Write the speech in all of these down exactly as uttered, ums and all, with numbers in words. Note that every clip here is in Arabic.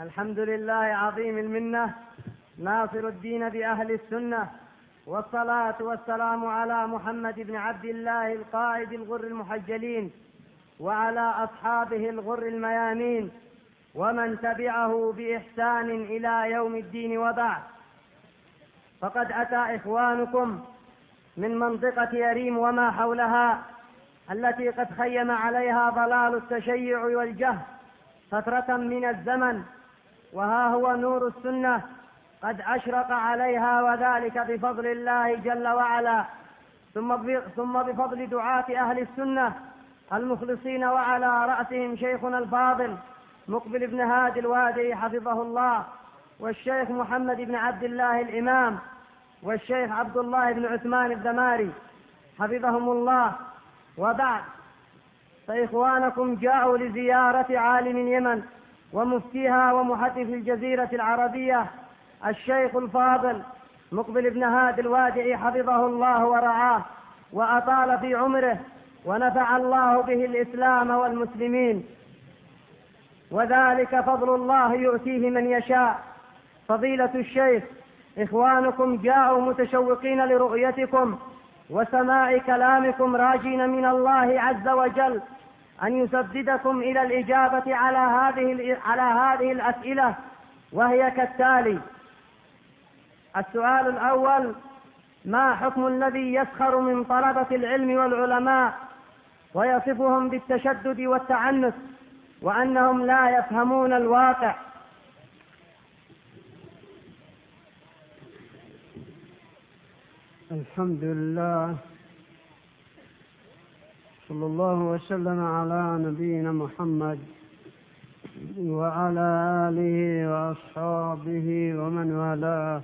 الحمد لله عظيم المنة ناصر الدين بأهل السنة، والصلاة والسلام على محمد بن عبد الله القائد الغر المحجلين وعلى أصحابه الغر الميامين ومن تبعه بإحسان إلى يوم الدين. وبعد، فقد أتى إخوانكم من منطقة يريم وما حولها التي قد خيم عليها ضلال التشيع والجهل فترة من الزمن، وها هو نور السنة قد أشرق عليها، وذلك بفضل الله جل وعلا، ثم بفضل دعاة أهل السنة المخلصين، وعلى رأسهم شيخنا الفاضل مقبل بن هادي الوادعي حفظه الله، والشيخ محمد بن عبد الله الإمام، والشيخ عبد الله بن عثمان الدماري حفظهم الله. وبعد، فإخوانكم جاءوا لزيارة عالم اليمن ومفتيها ومحدث الجزيرة العربية الشيخ الفاضل مقبل بن هادي الوادعي حفظه الله ورعاه وأطال في عمره، ونفع الله به الإسلام والمسلمين، وذلك فضل الله يؤتيه من يشاء. فضيلة الشيخ، إخوانكم جاءوا متشوقين لرؤيتكم وسماع كلامكم، راجين من الله عز وجل أن يسددكم إلى الإجابة على هذه على هذه الأسئلة، وهي كالتالي: السؤال الأول: ما حكم الذي يسخر من طلبة العلم والعلماء ويصفهم بالتشدد والتعنت وأنهم لا يفهمون الواقع؟ الحمد لله، صلى الله وسلم على نبينا محمد وعلى آله وأصحابه ومن والاه،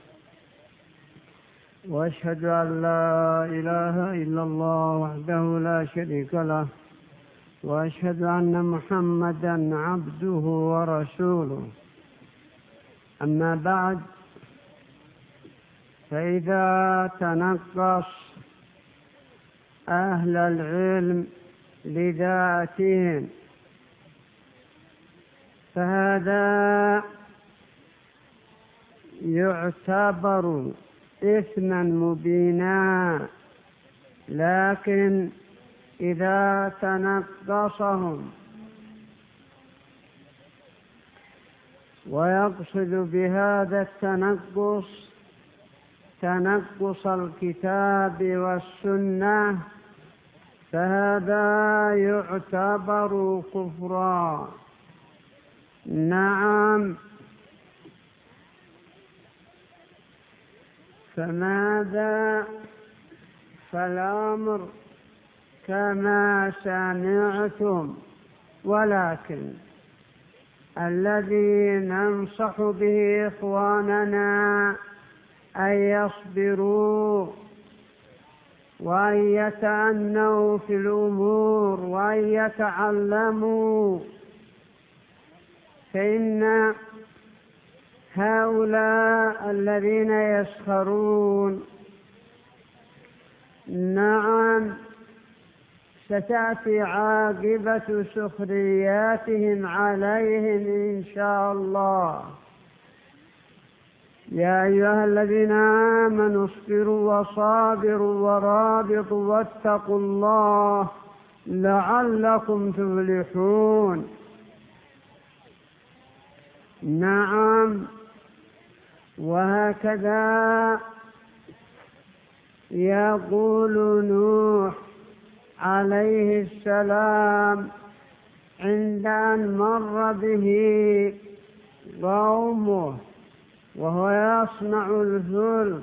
وأشهد أن لا إله إلا الله وحده لا شريك له، وأشهد أن محمدا عبده ورسوله. أما بعد، فإذا تنقص أهل العلم لذاتهم فهذا يعتبر إثما مبينا، لكن إذا تنقصهم ويقصد بهذا التنقص تنقص الكتاب والسنة فهذا يعتبر كفرا. نعم، فماذا؟ فالأمر كما سمعتم، ولكن الذي ننصح به إخواننا أن يصبروا وأن يتأنوا في الأمور وأن يتعلموا، فإن هؤلاء الذين يسخرون نعم ستأتي عاقبة سخرياتهم عليهم إن شاء الله. يا أيها الذين آمنوا اصبروا وصابروا ورابطوا واتقوا الله لعلكم تفلحون. نعم، وهكذا يقول نوح عليه السلام عند أن مر به قومه وهو يصنع الفلك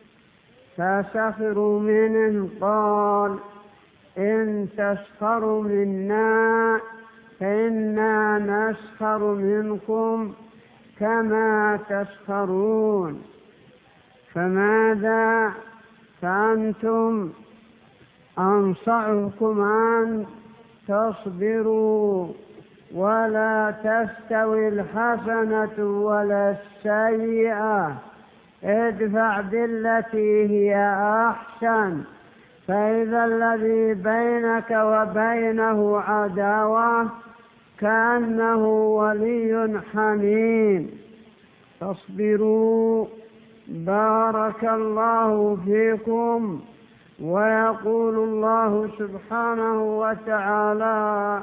فسخروا منه، قال: إن تسخروا منا فإنا نسخر منكم كما تسخرون. فماذا؟ فأنتم أنصحكم أن تصبروا، ولا تستوي الحسنة ولا السيئة، ادفع بالتي هي أحسن، فإذا الذي بينك وبينه عداوة كأنه ولي حميم. فاصبروا بارك الله فيكم. ويقول الله سبحانه وتعالى: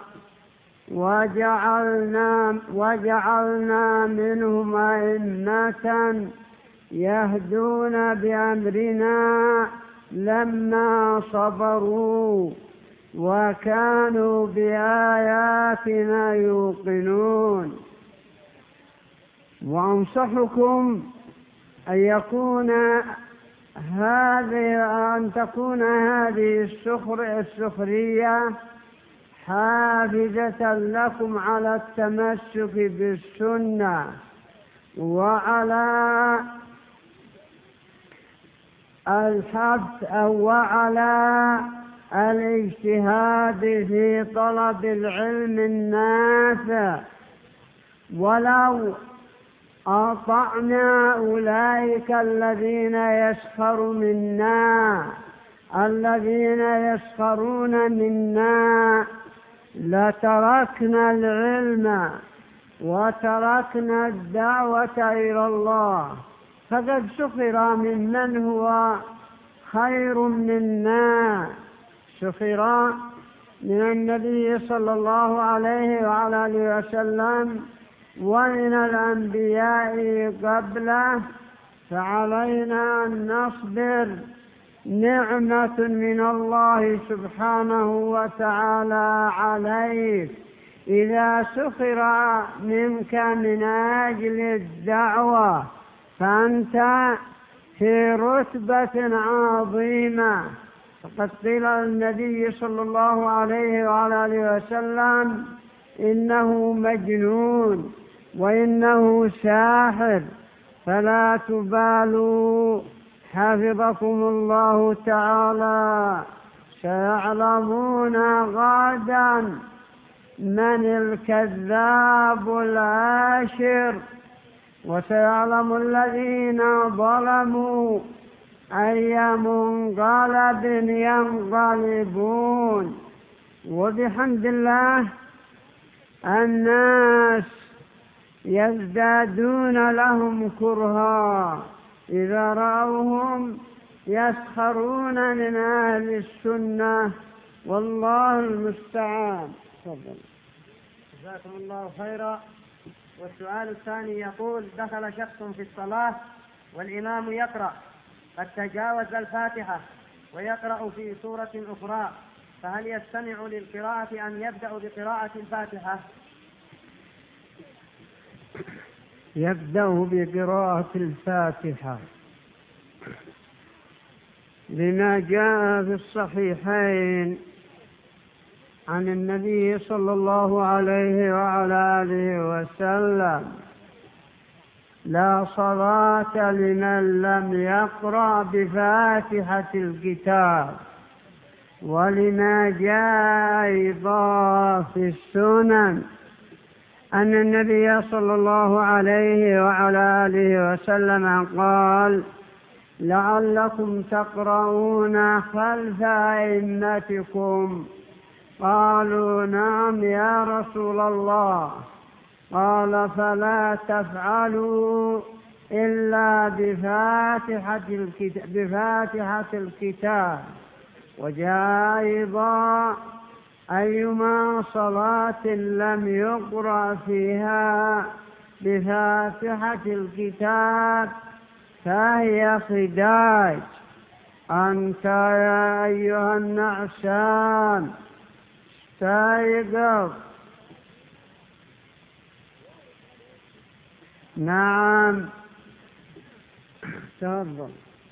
وجعلنا, وجعلنا منهم أئمة يهدون بأمرنا لما صبروا وكانوا بآياتنا يوقنون. وأنصحكم أن يكون هذه أن تكون هذه السخر السخرية حافزة لكم على التمسك بالسنة وعلى الحث أو وعلى الاجتهاد في طلب العلم النافع. ولو أطعنا أولئك الذين يسخر منا الذين يسخرون منا لتركنا العلم وتركنا الدعوة إلى الله. فقد سخر ممن هو خير منا، سخر من النبي صلى الله عليه وعلى آله وسلم ومن الأنبياء قبله، فعلينا أن نصبر. نعمة من الله سبحانه وتعالى عليك إذا سخر منك من أجل الدعوة، فأنت في رتبة عظيمة. فقد قيل للنبي صلى الله عليه وعلى آله وسلم: إنه مجنون وإنه ساحر. فلا تبالوا حفظكم الله تعالى. سيعلمون غدا من الكذاب العاشر، وسيعلم الذين ظلموا أي منقلب ينقلبون. وبحمد الله الناس يزدادون لهم كرها إذا رأوهم يسخرون من أهل السنة، والله المستعان. تفضل. جزاكم الله خيرا. والسؤال الثاني يقول: دخل شخص في الصلاة والإمام يقرأ، قد تجاوز الفاتحة ويقرأ في سورة أخرى، فهل يستمع للقراءة أم يبدأ بقراءة الفاتحة؟ يبدأ بقراءة الفاتحة لما جاء في الصحيحين عن النبي صلى الله عليه وعلى آله وسلم: لا صلاة لمن لم يقرأ بفاتحة الكتاب. ولما جاء أيضا في السنن أن النبي صلى الله عليه وعلى آله وسلم قال: لعلكم تقرؤون خلف أئمتكم. قالوا: نعم يا رسول الله. قال: فلا تفعلوا إلا بفاتحة الكتاب, بفاتحة الكتاب. وجاء أيضا: أيما صلاة لم يقرأ فيها بفاتحة الكتاب فهي خداج. أنت يا أيها النعسان استيقظ. نعم، تفضل.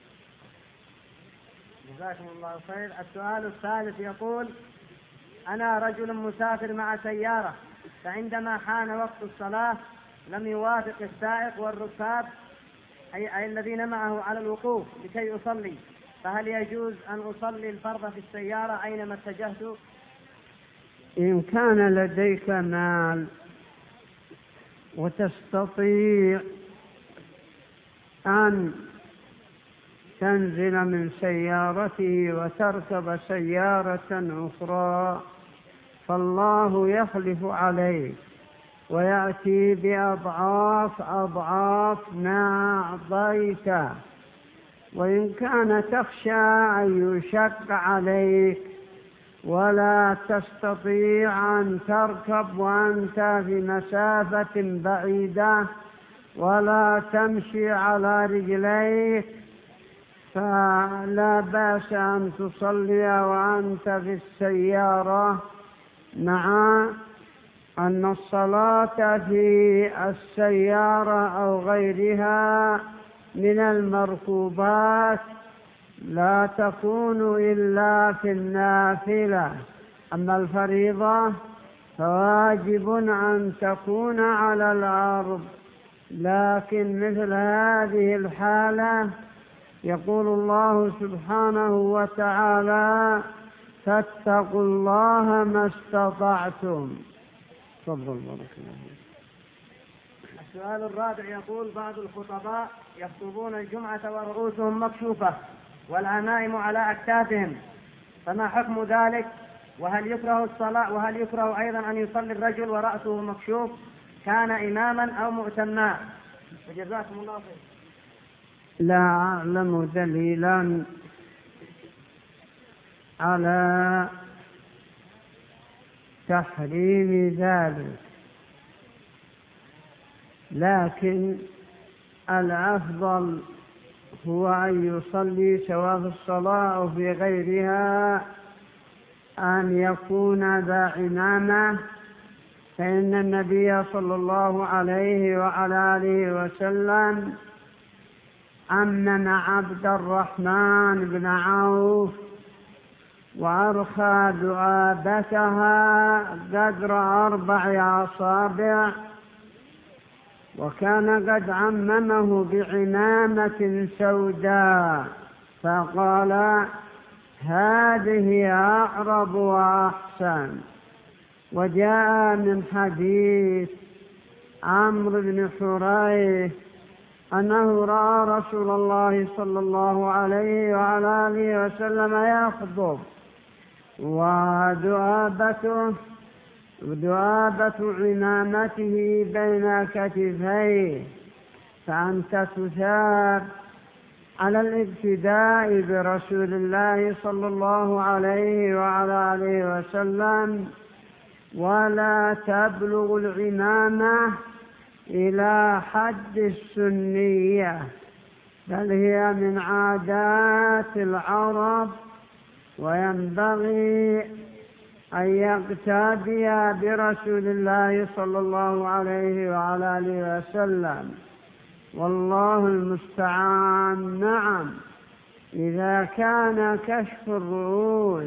جزاكم الله خير. السؤال الثالث يقول: أنا رجل مسافر مع سيارة، فعندما حان وقت الصلاة لم يوافق السائق والركاب أي, أي الذين معه على الوقوف لكي أصلي، فهل يجوز أن أصلي الفرض في السيارة أينما اتجهت؟ إن كان لديك مال وتستطيع أن تنزل من سيارته وتركب سيارة أخرى فالله يخلف عليك ويأتي بأضعاف أضعاف ما أعطيت. وإن كان تخشى أن يشق عليك ولا تستطيع أن تركب وأنت في مسافة بعيدة ولا تمشي على رجليك، فلا بأس أن تصلي وأنت في السيارة، مع أن الصلاة في السيارة أو غيرها من المركوبات لا تكون إلا في النافلة. أما الفريضة فواجب أن تكون على الأرض. لكن مثل هذه الحالة يقول الله سبحانه وتعالى: فاتقوا الله ما استطعتم. تفضل بارك الله فيك. السؤال الرابع يقول: بعض الخطباء يخطبون الجمعة ورؤوسهم مكشوفة والعمائم على أكتافهم، فما حكم ذلك؟ وهل يكره الصلاة وهل يكره أيضا أن يصلي الرجل ورأسه مكشوف كان إماما أو مؤتما؟ وجزاكم الله خير. لا أعلم دليلا على تحريم ذلك، لكن الأفضل هو أن يصلي سواء في الصلاة أو في غيرها أن يكون ذا عمامة، فإن النبي صلى الله عليه وعلى آله وسلم عمم عبد الرحمن بن عوف وأرخى دعابتها قدر أربع أصابع، وكان قد عممه بعمامة سوداء فقال: هذه أعرب وأحسن. وجاء من حديث عمرو بن حريث أنه رأى رسول الله صلى الله عليه وعلى آله وسلم يخطب ودعابته ودعابة عمامته بين كتفيه، فأنت تثاب على الابتداء برسول الله صلى الله عليه وعلى آله وسلم، ولا تبلغ العمامة إلى حد السنية، بل هي من عادات العرب، وينبغي أن يقتدي برسول الله صلى الله عليه وعلى آله وسلم، والله المستعان. نعم، إذا كان كشف الرؤوس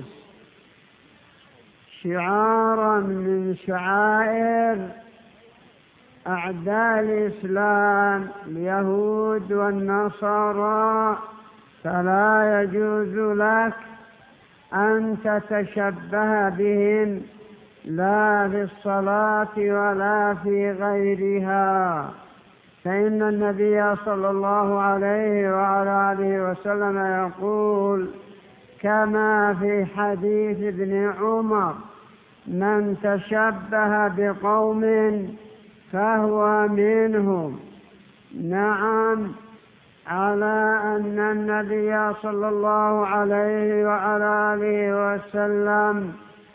شعارا من شعائر أعداء الإسلام اليهود والنصارى، فلا يجوز لك أن تتشبه بهم لا في الصلاة ولا في غيرها، فإن النبي صلى الله عليه وعلى آله وسلم يقول كما في حديث ابن عمر: من تشبه بقوم فهو منهم. نعم، على أن النبي صلى الله عليه وعلى آله وسلم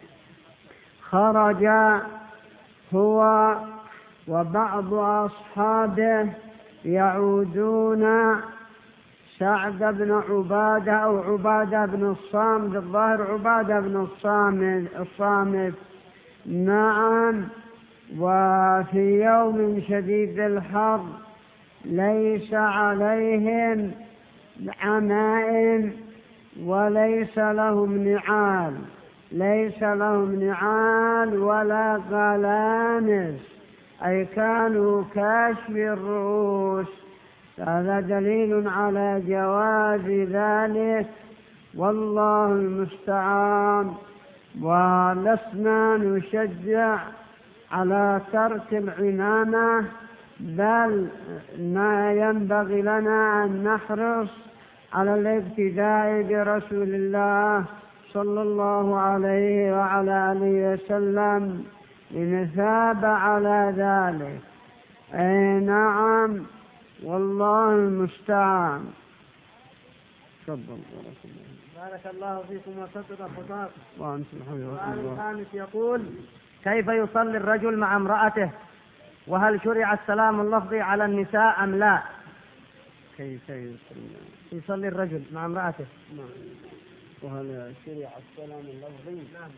خرج هو وبعض أصحابه يعودون سعد بن عبادة أو عبادة بن الصامت، الظاهر عبادة بن الصامت الصامت نعم، وفي يوم شديد الحر ليس عليهم عمائم وليس لهم نعال ليس لهم نعال ولا قلانس، أي كانوا كاشف الرؤوس. هذا دليل على جواز ذلك، والله المستعان. ولسنا نشجع على ترك العمامة، بل ما ينبغي لنا أن نحرص على الابتداء برسول الله صلى الله عليه وعلى آله وسلم لنثاب على ذلك. أي نعم، والله المستعان. تفضل. بارك الله فيكم وصدق الخطاب. وأنتم السؤال الخامس يقول: كيف يصلي الرجل مع امرأته؟ وهل شرع السلام اللفظي على النساء أم لا؟ كيف يصلي يصلي الرجل مع امرأته؟ نعم. وهل شرع السلام اللفظي؟ نعم.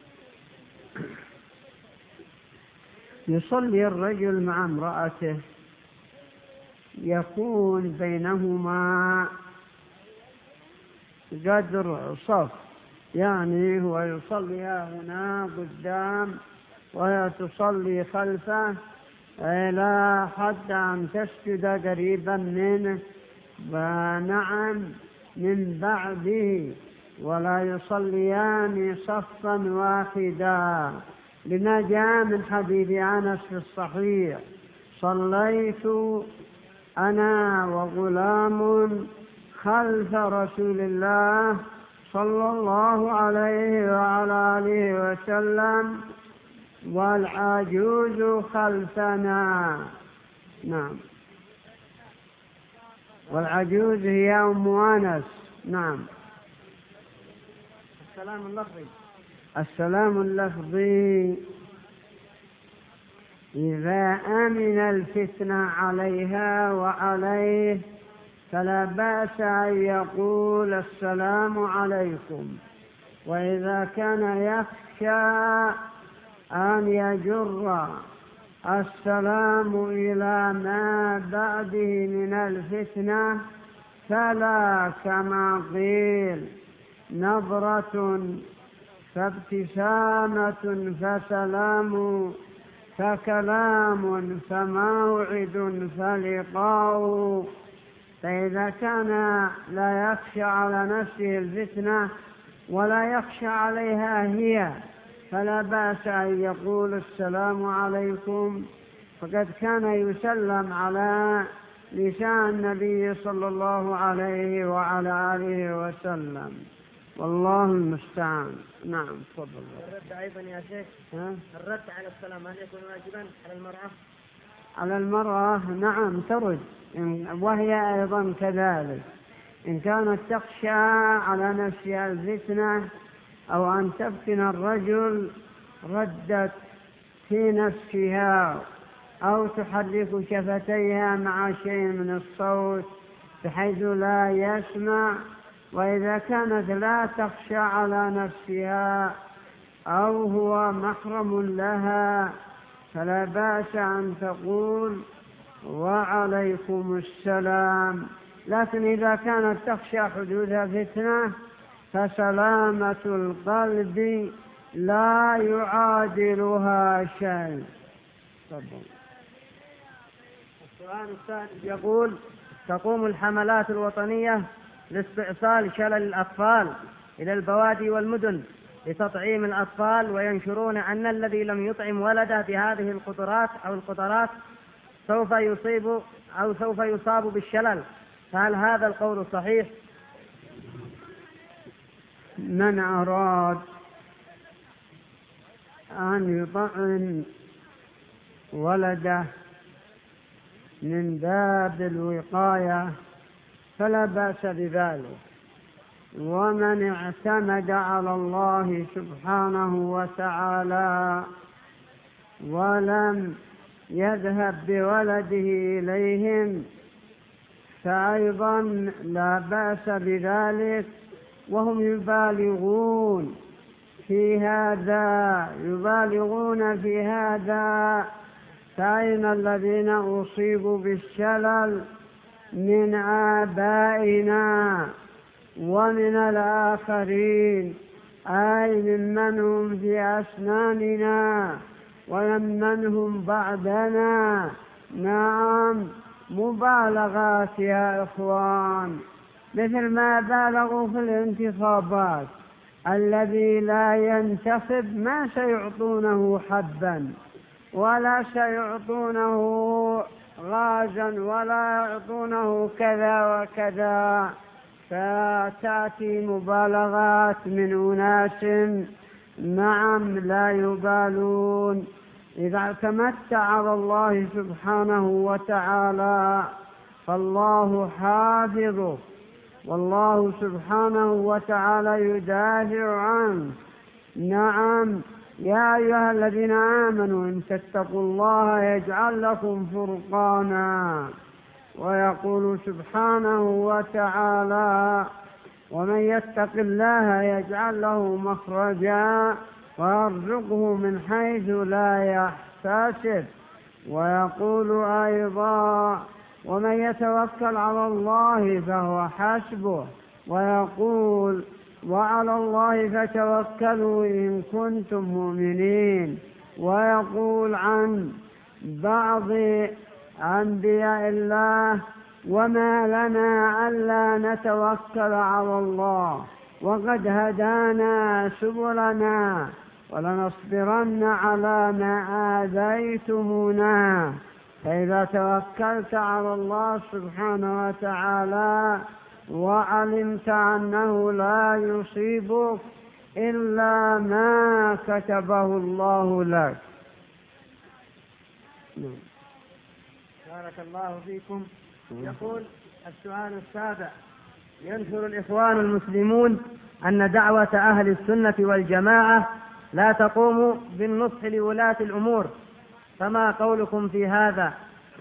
يصلي الرجل مع امرأته، يكون بينهما قدر صف، يعني هو يصلي هنا قدام وهي تصلي خلفه إلى حتى أن تسجد قريبا منه، ونعم من بعده، ولا يصليان صفا واحدا، لما جاء من حديث أنس في الصحيح: صليت أنا وغلام خلف رسول الله صلى الله عليه وعلى آله وسلم والعجوز خلفنا. نعم. والعجوز هي أم أنس. نعم. السلام اللفظي. السلام اللفظي: إذا أمن الفتنة عليها وعليه فلا بأس أن يقول السلام عليكم، وإذا كان يخشى أن يجر السلام إلى ما بعده من الفتنة فلا، كما قيل: نظرة فابتسامة فسلام، فكلام فموعد فلقاء. فإذا كان لا يخشى على نفسه الفتنة ولا يخشى عليها هي فلا بأس أن يقول السلام عليكم، فقد كان يسلم على لسان النبي صلى الله عليه وعلى آله وسلم، والله المستعان. نعم. تفضل. الرد أيضا يا شيخ، ها؟ الرد على السلام هل يكون واجبا على المرأة؟ على المرأة نعم ترد، وهي أيضا كذلك، إن كانت تخشى على نفسها الفتنة أو أن تفتن الرجل ردت في نفسها، أو تحرك شفتيها مع شيء من الصوت بحيث لا يسمع. وإذا كانت لا تخشى على نفسها أو هو محرم لها فلا بأس أن تقول وعليكم السلام. لكن إذا كانت تخشى حدوث فتنة فسلامة القلب لا يعادلها شيء. السؤال الثالث يقول: تقوم الحملات الوطنية لاستئصال شلل الأطفال إلى البوادي والمدن لتطعيم الأطفال، وينشرون أن الذي لم يطعم ولده بهذه القطرات أو القطرات سوف يصيب أو سوف يصاب بالشلل، فهل هذا القول صحيح؟ من أراد أن يطعم ولده من باب الوقاية فلا بأس بذلك، ومن اعتمد على الله سبحانه وتعالى ولم يذهب بولده إليهم فأيضا لا بأس بذلك، وهم يبالغون في هذا يبالغون في هذا فأين الذين أصيبوا بالشلل من آبائنا ومن الآخرين، أي ممن هم في أسناننا وممن هم بعدنا. نعم، مبالغات يا إخوان، مثل ما بالغوا في الانتخابات، الذي لا ينتخب ما سيعطونه حبا ولا سيعطونه غازا ولا يعطونه كذا وكذا، فتأتي مبالغات من أناس نعم لا يبالون. إذا اعتمدت على الله سبحانه وتعالى فالله حافظك، والله سبحانه وتعالى يدافع عنه. نعم يا أيها الذين آمنوا إن تتقوا الله يجعل لكم فرقانا، ويقول سبحانه وتعالى ومن يتق الله يجعل له مخرجا ويرزقه من حيث لا يحتسب. ويقول أيضا ومن يتوكل على الله فهو حسبه. ويقول وعلى الله فتوكلوا إن كنتم مؤمنين. ويقول عن بعض أنبياء الله وما لنا ألا نتوكل على الله وقد هدانا سبلنا ولنصبرن على ما آذيتمونا. فإذا توكلت على الله سبحانه وتعالى وعلمت أنه لا يصيبك إلا ما كتبه الله لك. بارك الله فيكم. يقول السؤال السابع: ينشر الإخوان المسلمون أن دعوة أهل السنة والجماعة لا تقوم بالنصح لولاة الأمور، فما قولكم في هذا؟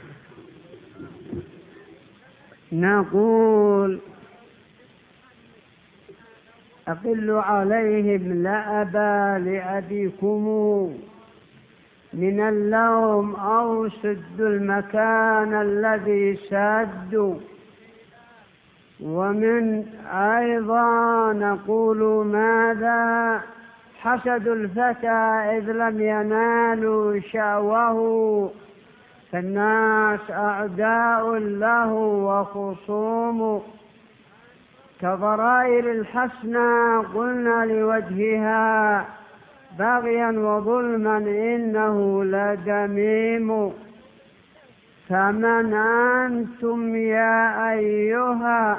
نقول أقلوا عليهم لأبا لأبيكم من اللوم أو سدوا المكان الذي سدوا. ومن أيضا نقول ماذا حسد الفتى إذ لم ينالوا شأوه، فالناس أعداء له وخصوم. كضرائر الحسنى قلنا لوجهها باغيا وظلما إنه لدميم. فمن أنتم يا أيها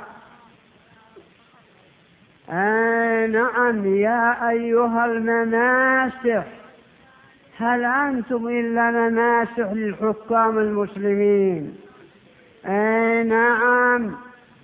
آه نعم يا أيها المناسح، هل أنتم إلا مناسح للحكام المسلمين؟ آه نعم.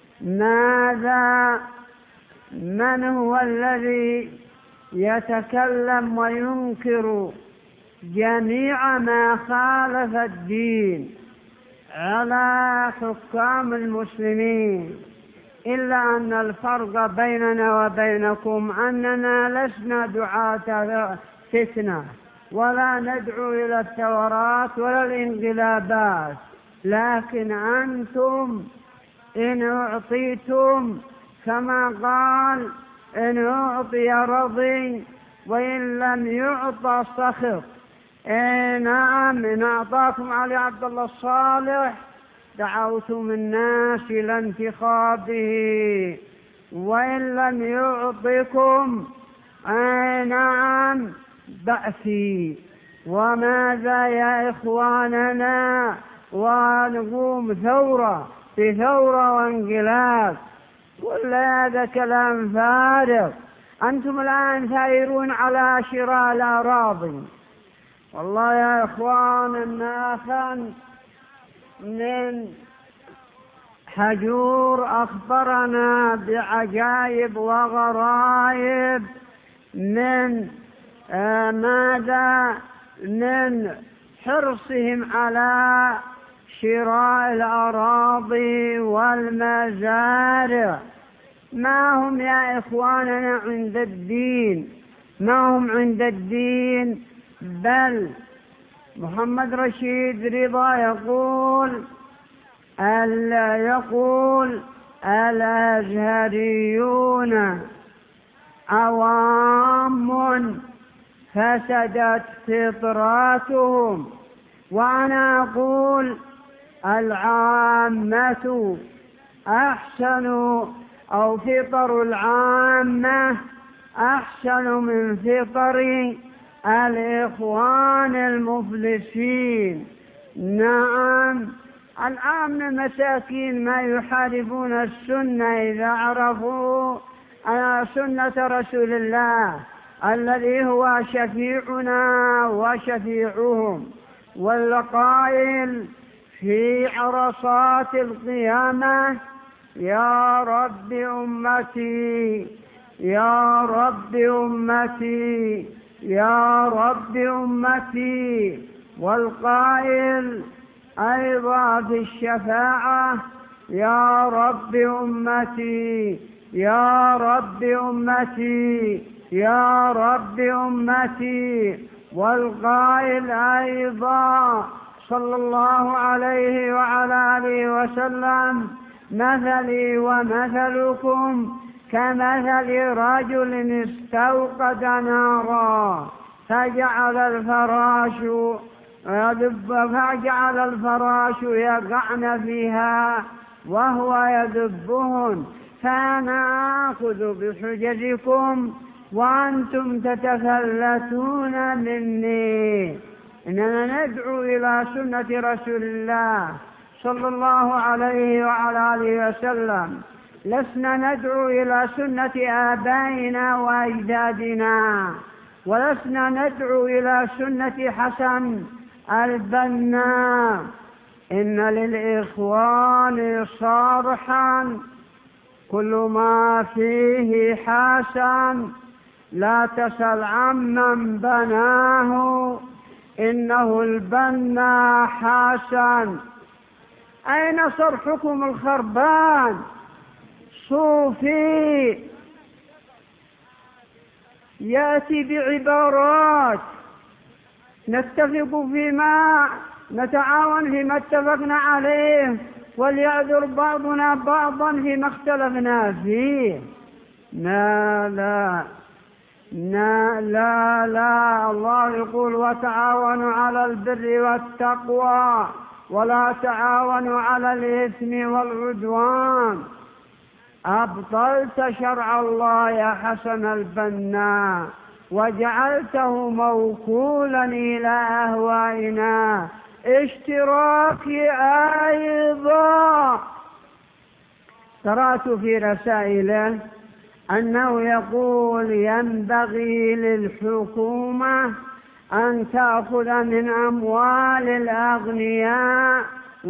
ماذا من هو الذي يتكلم وينكر جميع ما خالف الدين على حكام المسلمين؟ إلا أن الفرق بيننا وبينكم أننا لسنا دعاة فتنة ولا ندعو إلى الثورات ولا الانقلابات، لكن أنتم إن أعطيتم كما قال إن أعطي رضي وإن لم يعطى سخط. إيه نعم، إن أعطاكم علي عبد الله الصالح دعوتم الناس إلى انتخابه، وإن لم يعطكم إيه نعم بأسي. وماذا يا إخواننا؟ ونقوم ثورة في ثورة وانقلاب، كل هذا كلام فارغ. أنتم الآن ثائرون على شراء الأراضي. والله يا إخوان الناخن من حجور أخبرنا بعجائب وغرائب من آه ماذا من حرصهم على شراء الأراضي والمزارع. ما هم يا إخواننا عند الدين، ما هم عند الدين. بل محمد رشيد رضا يقول ألا يقول الأزهريون عوام فسدت فطراتهم، وأنا أقول العامة أحسن أو فطر العامة أحسن من فطر الإخوان المفلسين. نعم الآن مساكين ما يحاربون السنة إذا عرفوا سنة رسول الله الذي هو شفيعنا وشفيعهم، والقائل في عرصات القيامة: يا رب أمتي يا رب أمتي يا رب أمتي. والقائل أيضا في الشفاعة: يا رب أمتي يا رب أمتي يا رب أمتي. والقائل أيضا صلى الله عليه وعلى آله وسلم: مثلي ومثلكم كمثل رجل استوقد نارا فجعل الفراش فجعل الفراش يقعن فيها وهو يذبهن، فأنا آخذ بحججكم وأنتم تتفلتون مني. إننا ندعو إلى سنة رسول الله صلى الله عليه وعلى آله وسلم، لسنا ندعو إلى سنة آبائنا وأجدادنا، ولسنا ندعو إلى سنة حسن البنا. إن للإخوان صرحا كل ما فيه حسن، لا تسل عمن بناه إنه البنا حسن. أين صرحكم الخربان؟ صوفي يأتي بعبارات نتفق فيما نتعاون فيما اتفقنا عليه، وليعذر بعضنا بعضا فيما اختلفنا فيه. لا لا لا لا لا الله يقول: وتعاونوا على البر والتقوى ولا تعاونوا على الإثم والعدوان. أبطلت شرع الله يا حسن البنا وجعلته موكولا إلى أهوائنا. اشتراكي أيضا قرأت في رسائله أنه يقول: ينبغي للحكومة أن تأخذ من أموال الأغنياء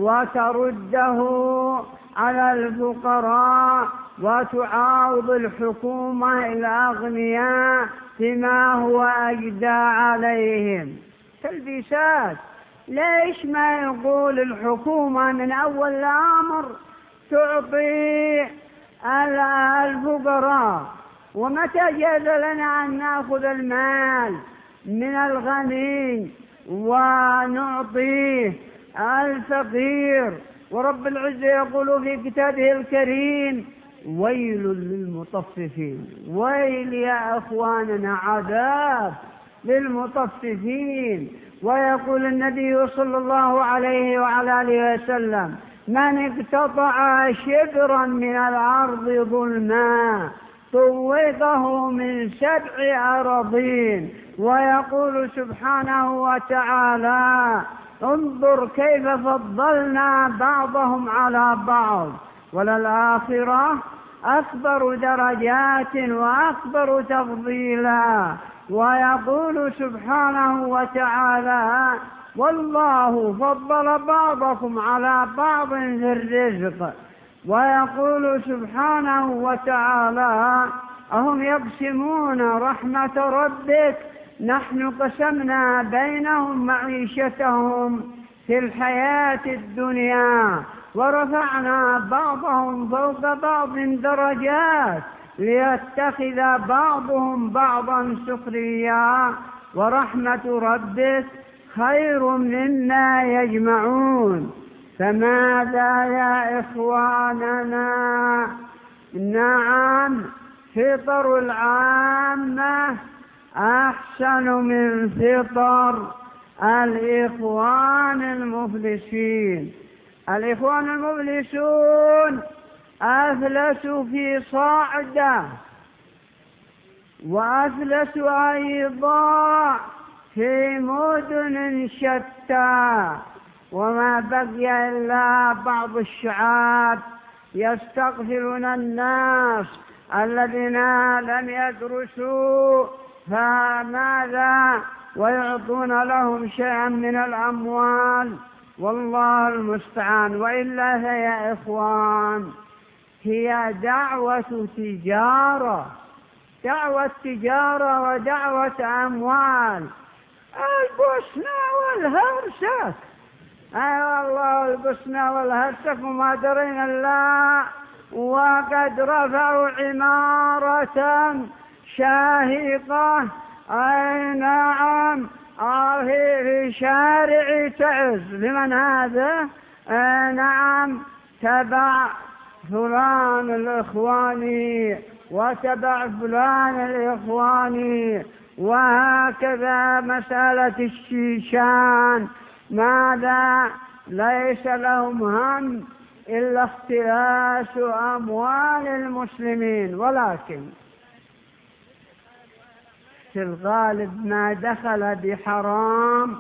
وترده على الفقراء، وتعاوض الحكومة الأغنياء بما هو أجدى عليهم. تلبيسات. ليش ما يقول الحكومة من أول الأمر تعطي الفقراء؟ ومتى جاز لنا أن نأخذ المال من الغني ونعطيه الفقير؟ ورب العزة يقول في كتابه الكريم: ويل للمطففين. ويل يا أخواننا، عذاب للمطففين. ويقول النبي صلى الله عليه وعلى آله وسلم: من اقتطع شبرا من الأرض ظلما طوقه من سبع أراضين. ويقول سبحانه وتعالى: انظر كيف فضلنا بعضهم على بعض، وللآخرة أكبر درجات وأكبر تفضيلا. ويقول سبحانه وتعالى: والله فضل بعضكم على بعض في الرزق. ويقول سبحانه وتعالى: أهم يقسمون رحمة ربك نحن قسمنا بينهم معيشتهم في الحياة الدنيا ورفعنا بعضهم فوق بعض درجات ليتخذ بعضهم بعضا سخريا ورحمة ربك خير مما يجمعون. فماذا يا إخواننا؟ نعم، فطر العامة أحسن من فطر الإخوان المفلسين. الإخوان المفلسون أفلسوا في صعدة، وأفلسوا أيضا في مدن شتى، وما بقي إلا بعض الشعاب يستغفلون الناس الذين لم يدرسوا فماذا ويعطون لهم شيئا من الأموال، والله المستعان. وإلا يا إخوان هي دعوة تجارة، دعوة تجارة ودعوة أموال. البوسنة والهرسك، أي والله البوسنة والهرسك وما درين الله، وقد رفعوا عمارة شاهقة، أي نعم، في شارع تعز. لمن هذا؟ أي نعم، تبع فلان الإخواني وتبع فلان الإخواني. وهكذا مسألة الشيشان، ماذا؟ ليس لهم هم إلا اختلاس أموال المسلمين، ولكن في الغالب ما دخل بحرام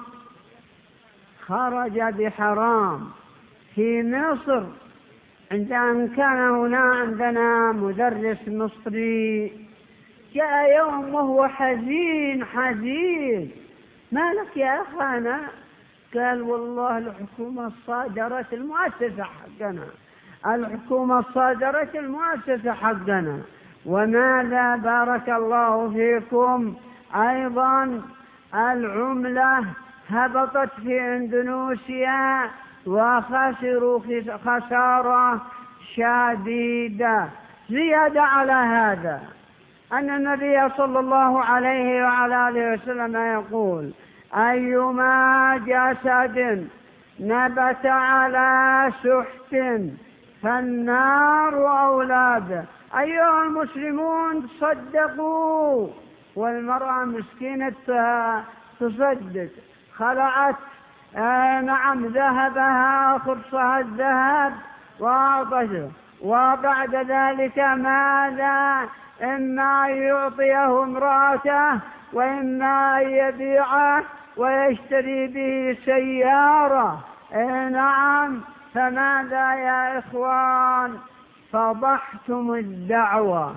خرج بحرام. في مصر عند أن كان هنا عندنا مدرس مصري جاء يوم وهو حزين حزين، ما لك يا أخانا؟ قال والله الحكومة صادرت المؤسسة حقنا، الحكومة صادرت المؤسسة حقنا. وماذا؟ بارك الله فيكم، أيضا العملة هبطت في إندونيسيا وخسروا خسارة شديدة. زيادة على هذا أن النبي صلى الله عليه وعلى آله وسلم يقول: أيما جسد نبت على سحت فالنار أولى به. أيها المسلمون تصدقوا. والمرأة مسكينة تصدق، خلعت آه نعم ذهبها، خرصها الذهب وأعطته، وبعد ذلك ماذا؟ إما يعطيه امرأته وإما يبيعه ويشتري به سيارة. إيه نعم. فماذا يا إخوان؟ فضحتم الدعوة.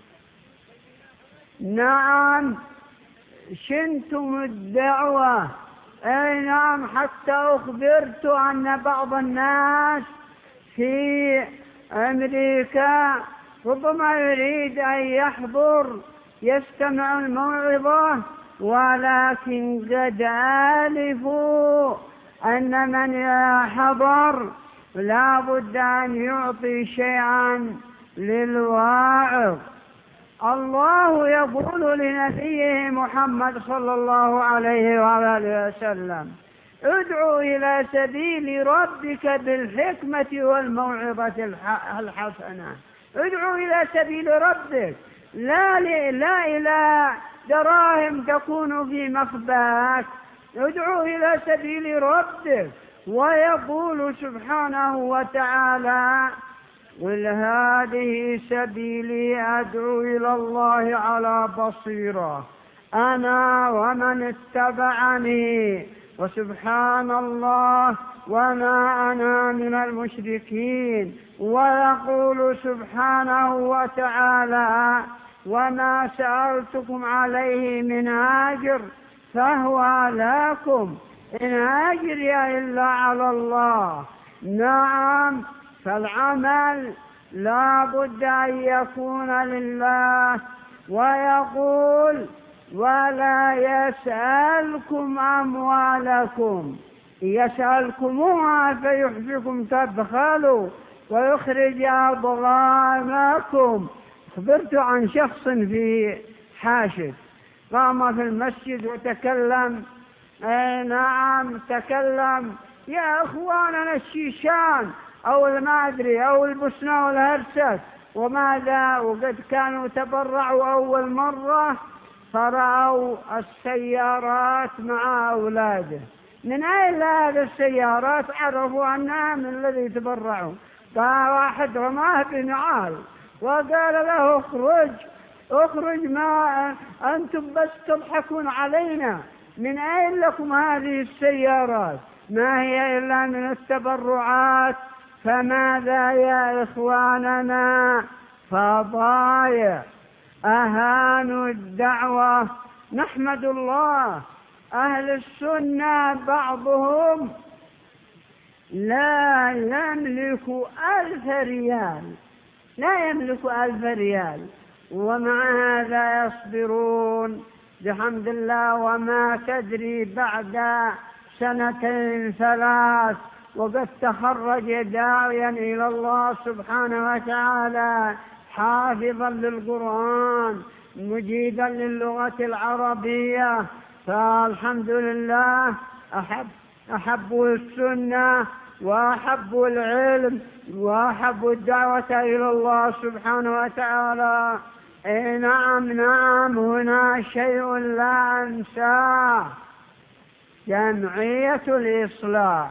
نعم، شنتم الدعوة. أي نعم، حتى أخبرت أن بعض الناس في أمريكا ربما يريد أن يحضر يستمع الموعظة، ولكن قد آلفوا أن من حضر لا بد أن يعطي شيئا للواعظ. الله يقول لنبيه محمد صلى الله عليه وآله وسلم: ادعو إلى سبيل ربك بالحكمة والموعظة الحسنة. ادعو إلى سبيل ربك، لا, لا إلى دراهم تكون في مخباك. ادعو إلى سبيل ربك. ويقول سبحانه وتعالى: قل هذه سبيلي أدعو إلى الله على بصيرة أنا ومن اتبعني وسبحان الله وما أنا من المشركين. ويقول سبحانه وتعالى: وما سألتكم عليه من أجر فهو لكم إن أجري إلا على الله. نعم، فالعمل لا بد أن يكون لله. ويقول: ولا يسألكم أموالكم، يسألكموها فيحفكم تبخلوا ويخرج أضغانكم. خبرت عن شخص في حاشد قام في المسجد وتكلم. اي نعم، تكلم: يا اخواننا الشيشان او المادري او البوسنة والهرسك وماذا، وقد كانوا تبرعوا اول مرة فرأوا السيارات مع اولاده. من اين هذه السيارات؟ عرفوا انها من الذي تبرعوا. قال واحد رماه بنعال وقال له: اخرج اخرج، ما أنتم بس تضحكون علينا، من أين لكم هذه السيارات؟ ما هي إلا من التبرعات، فماذا يا إخواننا؟ فضايع، أهانوا الدعوة. نحمد الله أهل السنة بعضهم لا يملك ألف ريال، لا يملك ألف ريال، ومع هذا يصبرون بحمد الله. وما تدري بعد سنتين ثلاث وقد تخرج داعيا إلى الله سبحانه وتعالى، حافظا للقرآن، مجيدا للغة العربية. فالحمد لله أحب أحبوا السنة وأحبوا العلم وأحبوا الدعوة إلى الله سبحانه وتعالى. إيه نعم نعم، هنا شيء لا أنساه، جمعية الإصلاح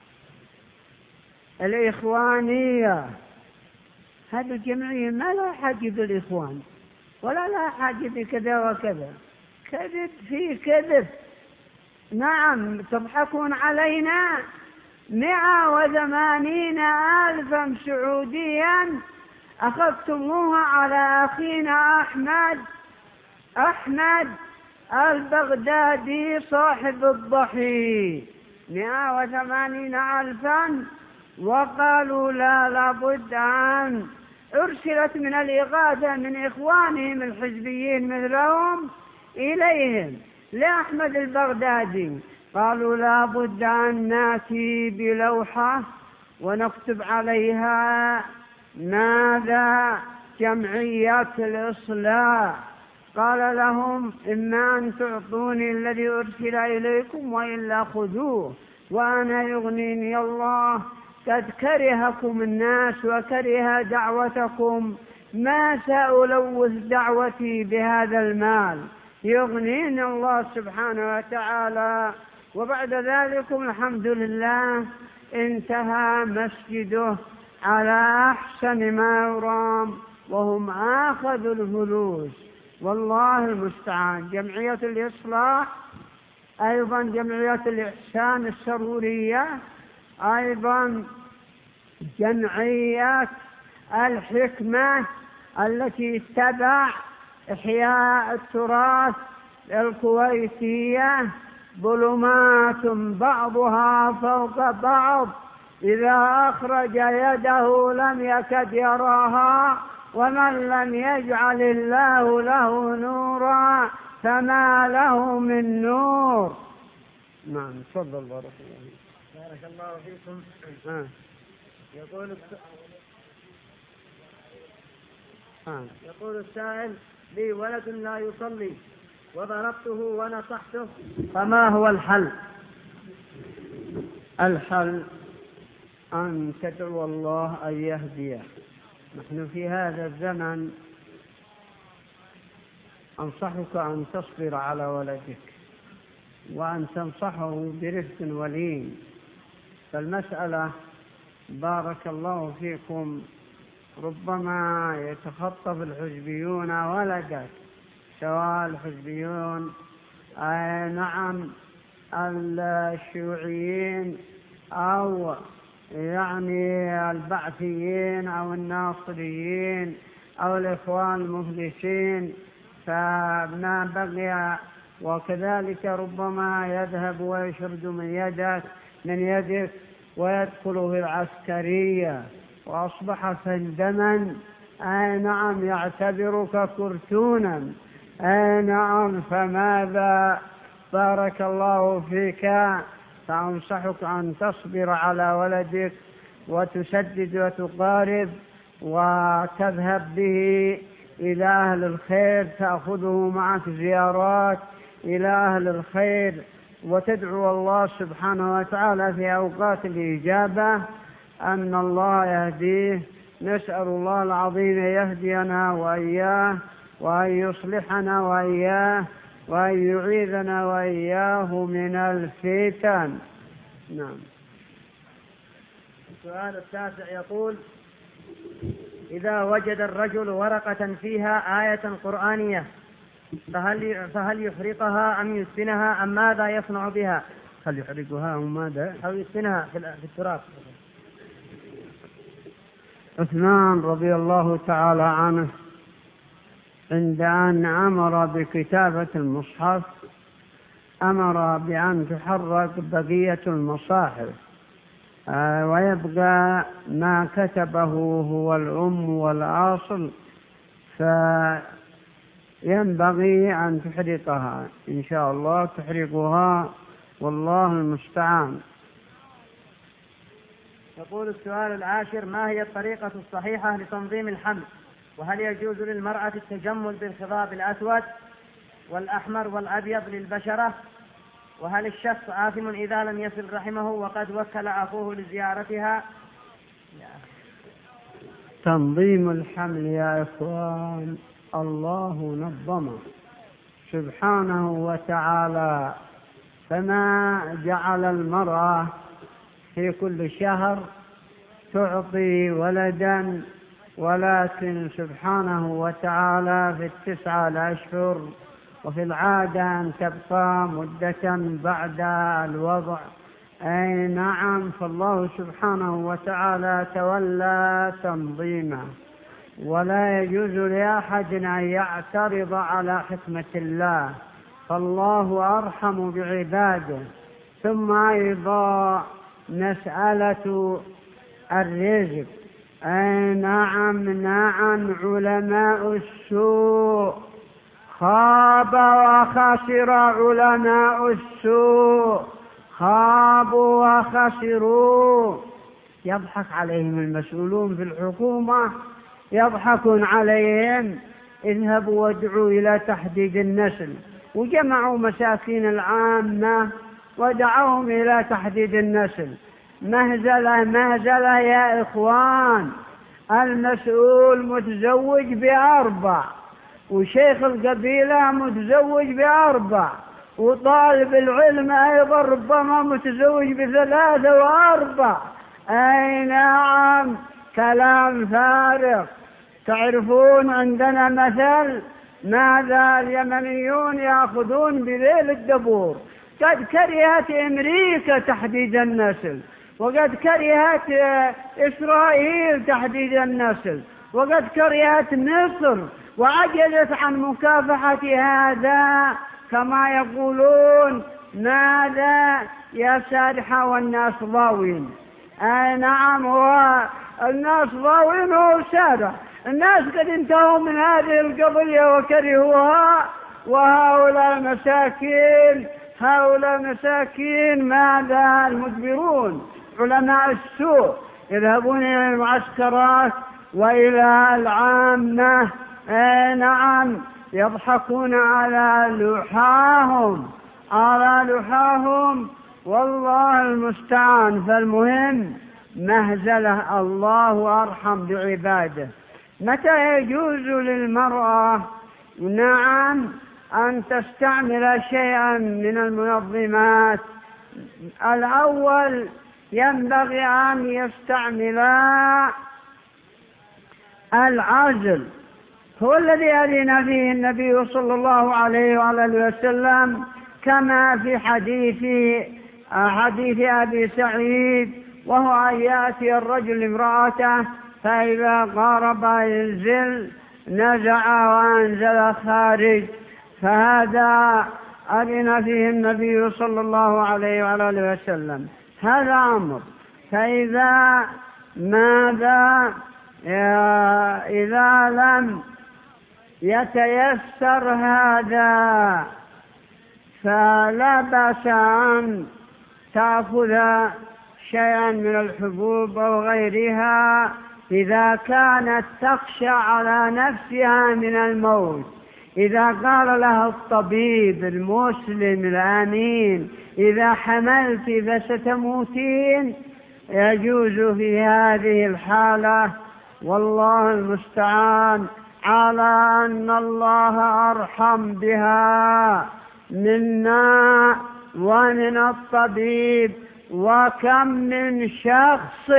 الإخوانية. هذه الجمعية ما لا حاجة بالإخوان ولا لا حاجة بكذا وكذا، كذب في كذب. نعم تضحكون علينا. مئة وثمانين ألفا سعوديا أخذتموها على أخينا أحمد أحمد البغدادي صاحب الضحي، مئة وثمانين ألفا، وقالوا لا لابد أن أرسلت من الإغاثة من إخوانهم الحزبيين مثلهم إليهم لأحمد البغدادي. قالوا لا بد أن نأتي بلوحة ونكتب عليها ماذا؟ جمعية الإصلاح. قال لهم إما أن تعطوني الذي أرسل إليكم وإلا خذوه، وأنا يغنيني الله، قد كرهكم الناس وكره دعوتكم، ما سألوث دعوتي بهذا المال، يغنيني الله سبحانه وتعالى. وبعد ذلك الحمد لله انتهى مسجده على أحسن ما يرام، وهم آخذوا الفلوس، والله المستعان. جمعية الإصلاح أيضا، جمعية الإحسان السرورية أيضا، جمعية الحكمة التي تبع إحياء التراث الكويتية، ظلمات بعضها فوق بعض، إذا أخرج يده لم يكد يراها، ومن لم يجعل الله له نورا فما له من نور. نعم تفضل. بارك الله بارك الله فيكم. آه. يقول آه. يقول السائل: لي ولد لا يصلي وضربته ونصحته، فما هو الحل؟ الحل أن تدعو الله أن يهديه. نحن في هذا الزمن أنصحك أن تصبر على ولدك وأن تنصحه برفق ولين. فالمسألة بارك الله فيكم ربما يتخطف الحزبيون ولدك، سواء الحزبيون آه نعم الشيوعيين أو يعني البعثيين أو الناصريين أو الإخوان المفلسين، فما بقي. وكذلك ربما يذهب ويشرد من يدك من يدك ويدخل في العسكرية وأصبح فندما، أي نعم يعتبرك كرتونا، أي نعم. فماذا؟ بارك الله فيك. فأنصحك أن تصبر على ولدك وتسدد وتقارب وتذهب به إلى أهل الخير، تأخذه معك زيارات إلى أهل الخير، وتدعو الله سبحانه وتعالى في أوقات الإجابة أن الله يهديه. نسأل الله العظيم يهدينا وإياه، وأن يصلحنا وإياه، وأن يعيذنا وإياه من الفتن. نعم. السؤال التاسع يقول: إذا وجد الرجل ورقة فيها آية قرآنية فهل فهل يحرقها أم يدفنها أم ماذا يصنع بها؟ هل يحرقها أو ماذا؟ أو يدفنها في التراب. عثمان رضي الله تعالى عنه عند أن أمر بكتابة المصحف أمر بأن تحرك بقية المصاحف ويبقى ما كتبه هو الأم والأصل، فينبغي أن تحرقها إن شاء الله، تحرقها والله المستعان. يقول السؤال العاشر: ما هي الطريقة الصحيحة لتنظيم الحمل؟ وهل يجوز للمرأة التجمل بالخضاب الأسود والأحمر والأبيض للبشرة؟ وهل الشخص آثم إذا لم يصل رحمه وقد وكل أخوه لزيارتها؟ تنظيم الحمل يا إخوان الله نظمه سبحانه وتعالى، فما جعل المرأة في كل شهر تعطي ولدا، ولكن سبحانه وتعالى في التسعة الأشهر وفي العادة أن تبقى مدة بعد الوضع. أي نعم، فالله سبحانه وتعالى تولى تنظيمه، ولا يجوز لأحد أن يعترض على حكمة الله، فالله أرحم بعباده. ثم أيضا مسألة الرزق، أي نعم نعم علماء السوء خاب وخسر، علماء السوء خابوا وخسروا. يضحك عليهم المسؤولون في الحكومة، يضحكون عليهم. اذهبوا وادعوا إلى تحديد النسل، وجمعوا مساكين العامة ودعوهم إلى تحديد النسل. مهزلة مهزلة يا إخوان. المسؤول متزوج بأربع، وشيخ القبيلة متزوج بأربع، وطالب العلم أيضا ربما متزوج بثلاثة وأربع. أي نعم، كلام فارغ. تعرفون عندنا مثل: ماذا اليمنيون يأخذون بذيل الدبور؟ قد كرهت أمريكا تحديد النسل، وقد كرهت إسرائيل تحديد النسل، وقد كرهت مصر وعجزت عن مكافحة هذا. كما يقولون: ماذا يا سارحة والناس ضاوين. أي نعم، هو الناس ضاوين وسارح. الناس قد انتهوا من هذه القضية وكرهوها، وهؤلاء مساكين، هؤلاء مساكين ماذا المدبرون علماء السوء يذهبون إلى المعسكرات وإلى العامة. أي نعم، يضحكون على لحاهم على لحاهم والله المستعان. فالمهم مهزلة، الله أرحم بعباده. متى يجوز للمرأة نعم أن تستعمل شيئا من المنظمات؟ الأول ينبغي أن يستعمل العزل، هو الذي أذن فيه النبي صلى الله عليه وعلى اله وسلم، كما في حديث حديث أبي سعيد، وهو أن يأتي الرجل امرأته فإذا قارب ينزل نزع وأنزل خارج، فهذا أذن فيه النبي صلى الله عليه وعلى اله وسلم. هذا أمر. فإذا ماذا إذا لم يتيسر هذا فلا بأس أن تأخذ شيئا من الحبوب أو غيرها إذا كانت تخشى على نفسها من الموت. إذا قال لها الطبيب المسلم الأمين: إذا حملت فستموتين، يجوز في هذه الحالة، والله المستعان، على أن الله أرحم بها منا ومن الطبيب. وكم من شخص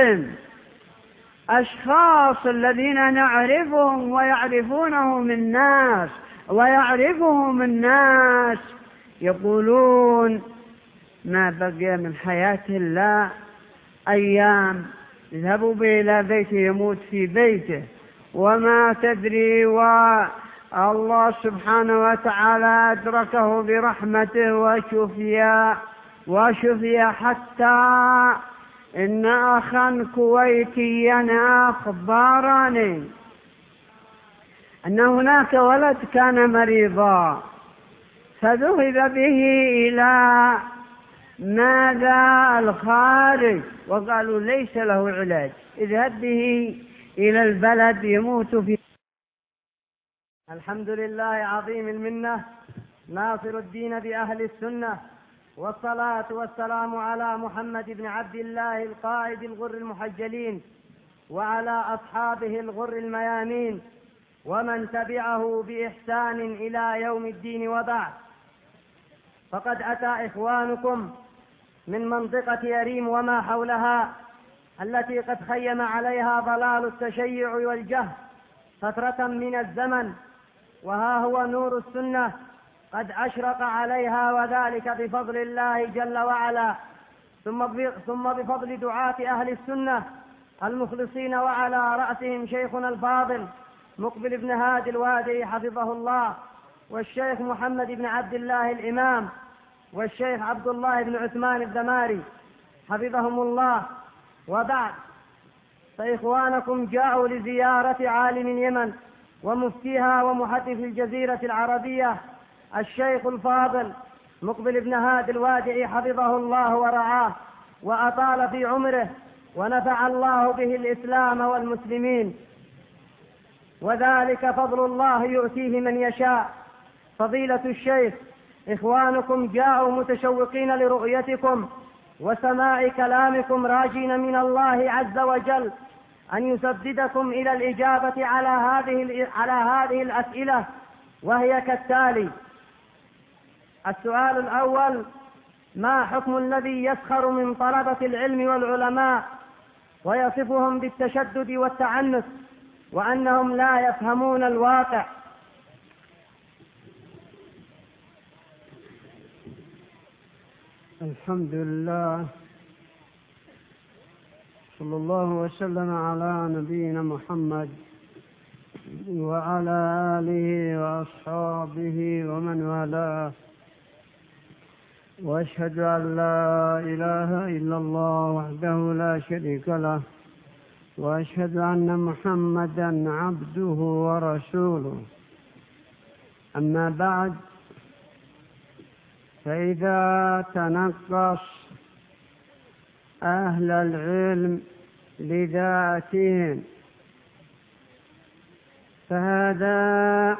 أشخاص الذين نعرفهم ويعرفونهم الناس ويعرفهم الناس يقولون: ما بقي من حياته إلا أيام، يذهبوا به إلى بيته يموت في بيته، وما تدري، والله سبحانه وتعالى أدركه برحمته وشفي وشفي حتى إن أخا كويتيا أخبرني أن هناك ولد كان مريضا، فذهب به إلى ماذا الخارج، وقالوا ليس له علاج، اذهب به إلى البلد يموت فيه. الحمد لله عظيم المنة، ناصر الدين بأهل السنة، والصلاة والسلام على محمد بن عبد الله القائد الغر المحجلين، وعلى أصحابه الغر الميامين، ومن تبعه بإحسان إلى يوم الدين. وبعد، فقد أتى إخوانكم من منطقة يريم وما حولها التي قد خيم عليها ضلال التشيع والجهل فترة من الزمن، وها هو نور السنة قد أشرق عليها، وذلك بفضل الله جل وعلا، ثم بفضل دعاة أهل السنة المخلصين، وعلى رأسهم شيخنا الفاضل مقبل بن هادي الوادعي حفظه الله، والشيخ محمد بن عبد الله الإمام، والشيخ عبد الله بن عثمان الدماري حفظهم الله. وبعد، فإخوانكم جاءوا لزيارة عالم اليمن ومفتيها ومحدث الجزيرة العربية الشيخ الفاضل مقبل بن هادي الوادعي حفظه الله ورعاه وأطال في عمره، ونفع الله به الإسلام والمسلمين، وذلك فضل الله يؤتيه من يشاء. فضيلة الشيخ، إخوانكم جاءوا متشوقين لرؤيتكم وسماع كلامكم، راجين من الله عز وجل أن يسددكم إلى الإجابة على هذه على هذه الأسئلة، وهي كالتالي: السؤال الأول: ما حكم الذي يسخر من طلبة العلم والعلماء ويصفهم بالتشدد والتعنت وأنهم لا يفهمون الواقع؟ الحمد لله، صلى الله وسلم على نبينا محمد وعلى آله وأصحابه ومن والاه، وأشهد أن لا إله إلا الله وحده لا شريك له، وأشهد أن محمدا عبده ورسوله. أما بعد، فإذا تنقص أهل العلم لذاتهم فهذا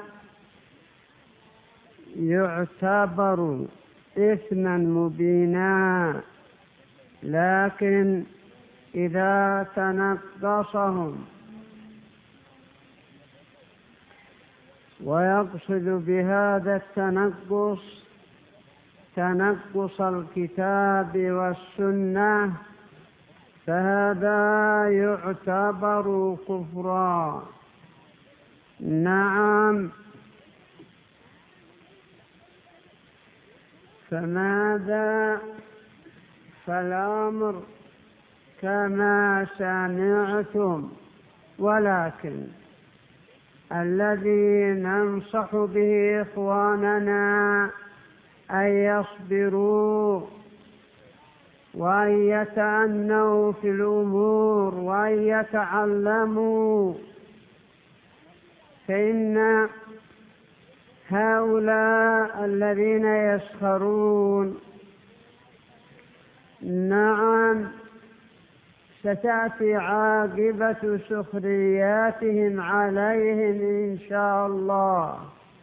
يعتبر إثما مبينا، لكن إذا تنقصهم ويقصد بهذا التنقص تنقص الكتاب والسنة فهذا يعتبر كفرا. نعم، فماذا؟ فالأمر كما سمعتم، ولكن الذي ننصح به إخواننا أن يصبروا وأن يتأنوا في الأمور وأن يتعلموا، فإن هؤلاء الذين يسخرون نعم ستأتي عاقبة سخرياتهم عليهم إن شاء الله.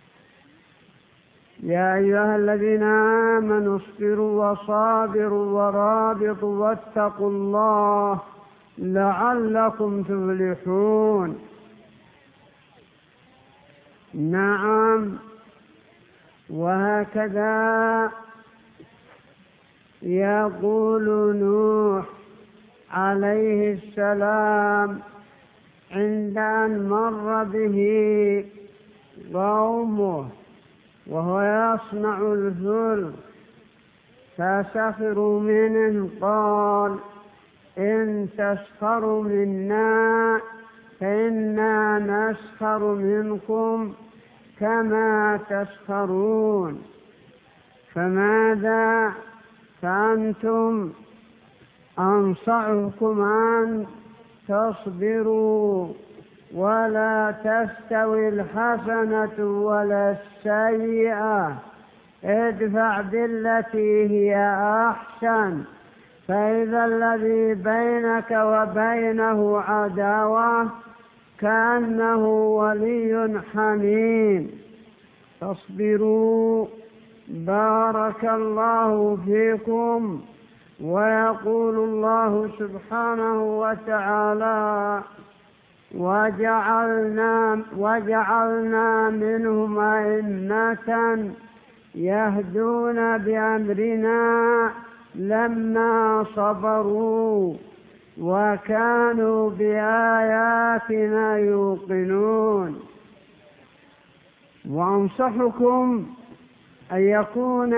يا أيها الذين آمنوا اصبروا وصابروا ورابطوا واتقوا الله لعلكم تفلحون. نعم، وهكذا يقول نوح عليه السلام عند أن مر به قومه وهو يصنع الفلك، فسخروا منه قال إن تسخروا منا فإنا نسخر منكم كما تسخرون. فماذا فأنتم أنصحكم أن تصبروا ولا تستوي الحسنة ولا السيئة، ادفع بالتي هي أحسن فإذا الذي بينك وبينه عداوة كأنه ولي حميم. فاصبروا بارك الله فيكم. ويقول الله سبحانه وتعالى وجعلنا, وجعلنا منهم أئمة يهدون بأمرنا لما صبروا وكانوا بآياتنا يوقنون. وأنصحكم أن يكون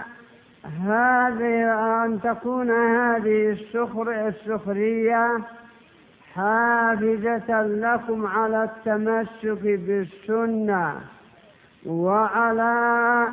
هذه أن تكون هذه السخر السخرية حافزة لكم على التمسك بالسنة وعلى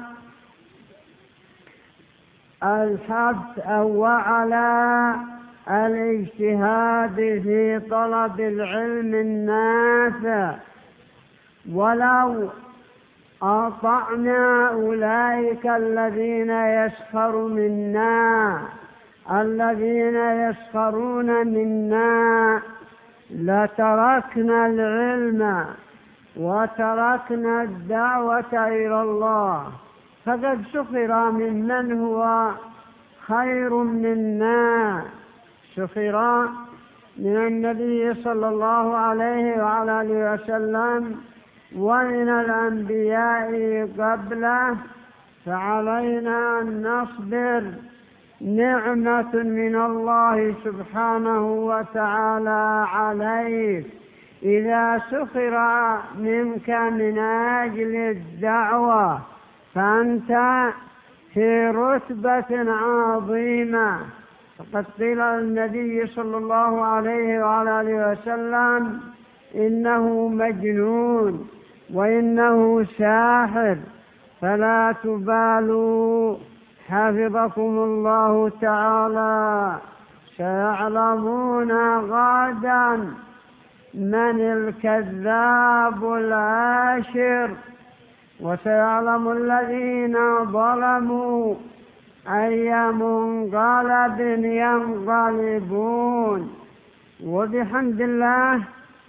الحث أو وعلى الاجتهاد في طلب العلم النافع. ولو أطعنا أولئك الذين يسخر منا الذين يسخرون منا لتركنا العلم وتركنا الدعوة إلى الله. فقد سخر ممن هو خير منا، سخر من النبي صلى الله عليه وعلى آله وسلم ومن الأنبياء قبله، فعلينا أن نصبر نعمة من الله سبحانه وتعالى عليك إذا سخر منك من أجل الدعوة، فأنت في رتبة عظيمة. فقد قيل للنبي صلى الله عليه وعلى آله وسلم إنه مجنون وإنه ساحر، فلا تبالوا حفظكم الله تعالى. سيعلمون غدا من الكذاب العاشر، وسيعلم الذين ظلموا أي منقلب ينقلبون. وبحمد الله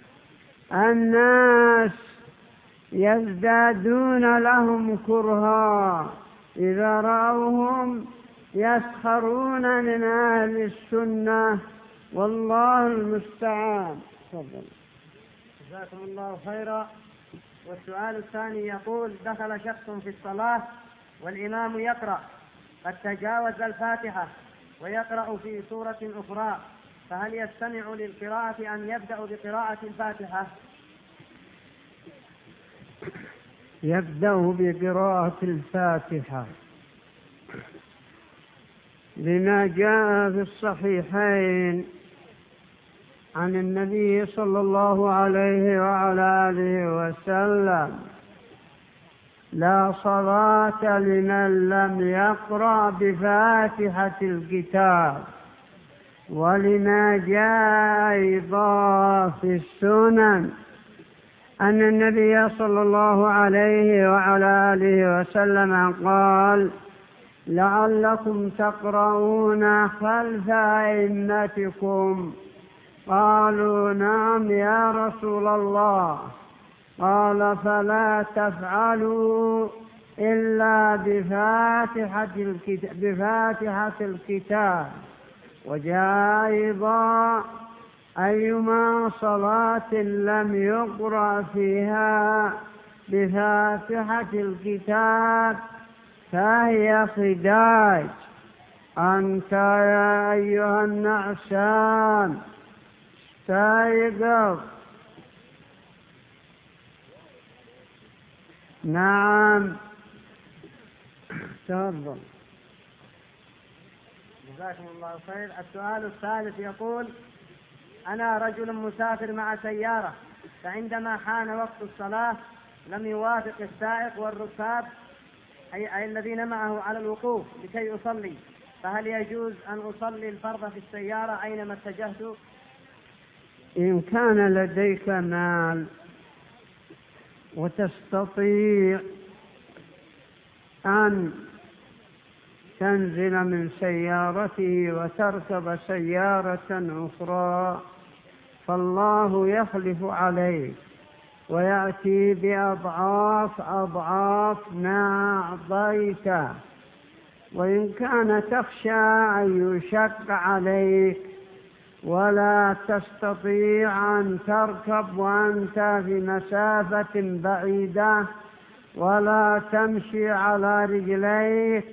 الناس يزدادون لهم كرها إذا رأوهم يسخرون من أهل السنة، والله المستعان. تفضل. جزاكم الله خيرا. والسؤال الثاني يقول: دخل شخص في الصلاة والإمام يقرأ، قد تجاوز الفاتحة ويقرأ في سورة أخرى، فهل يستمع للقراءة أم يبدأ بقراءة الفاتحة؟ يبدأ بقراءة الفاتحة لما جاء في الصحيحين عن النبي صلى الله عليه وعلى آله وسلم: لا صلاة لمن لم يقرأ بفاتحة الكتاب. ولما جاء أيضا في السنن أن النبي صلى الله عليه وعلى آله وسلم قال: لعلكم تقرؤون خلف أئمتكم. قالوا: نعم يا رسول الله. قال: فلا تفعلوا إلا بفاتحة الكتاب, بفاتحة الكتاب. وجاء أيضا: أيما صلاة لم يقرأ فيها بفاتحة الكتاب فهي خداج. أنت يا أيها النعسان استيقظ. نعم تفضل. جزاكم الله خير. السؤال الثالث يقول: أنا رجل مسافر مع سيارة، فعندما حان وقت الصلاة لم يوافق السائق والركاب أي الذين معه على الوقوف لكي أصلي، فهل يجوز أن أصلي الفرض في السيارة أينما اتجهت؟ إن كان لديك مال وتستطيع أن تنزل من سيارته وتركب سيارة أخرى فالله يخلف عليك ويأتي بأضعاف أضعاف ما أعطيت. وإن كان تخشى أن يشق عليك ولا تستطيع أن تركب وأنت في مسافة بعيدة ولا تمشي على رجليك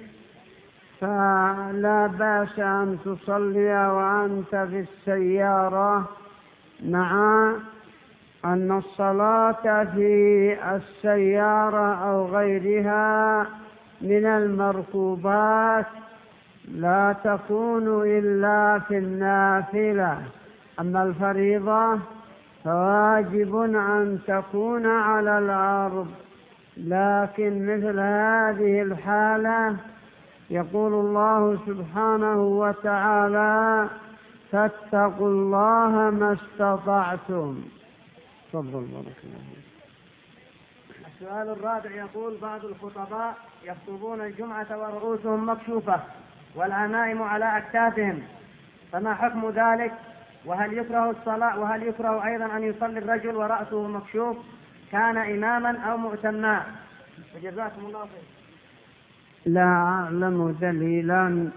فلا بأس أن تصلي وأنت في السيارة، مع أن الصلاة في السيارة أو غيرها من المركوبات لا تكون إلا في النافلة، أما الفريضة فواجب أن تكون على الأرض. لكن مثل هذه الحالة يقول الله سبحانه وتعالى: فاتقوا الله ما استطعتم. تفضل بارك الله. السؤال الرابع يقول: بعض الخطباء يخطبون الجمعة ورؤوسهم مكشوفة والعمائم على أكتافهم، فما حكم ذلك؟ وهل يكره الصلاة وهل يكره أيضا أن يصلي الرجل ورأسه مكشوف كان إماما أو مؤتما؟ وجزاكم الله خير. لا أعلم دليلا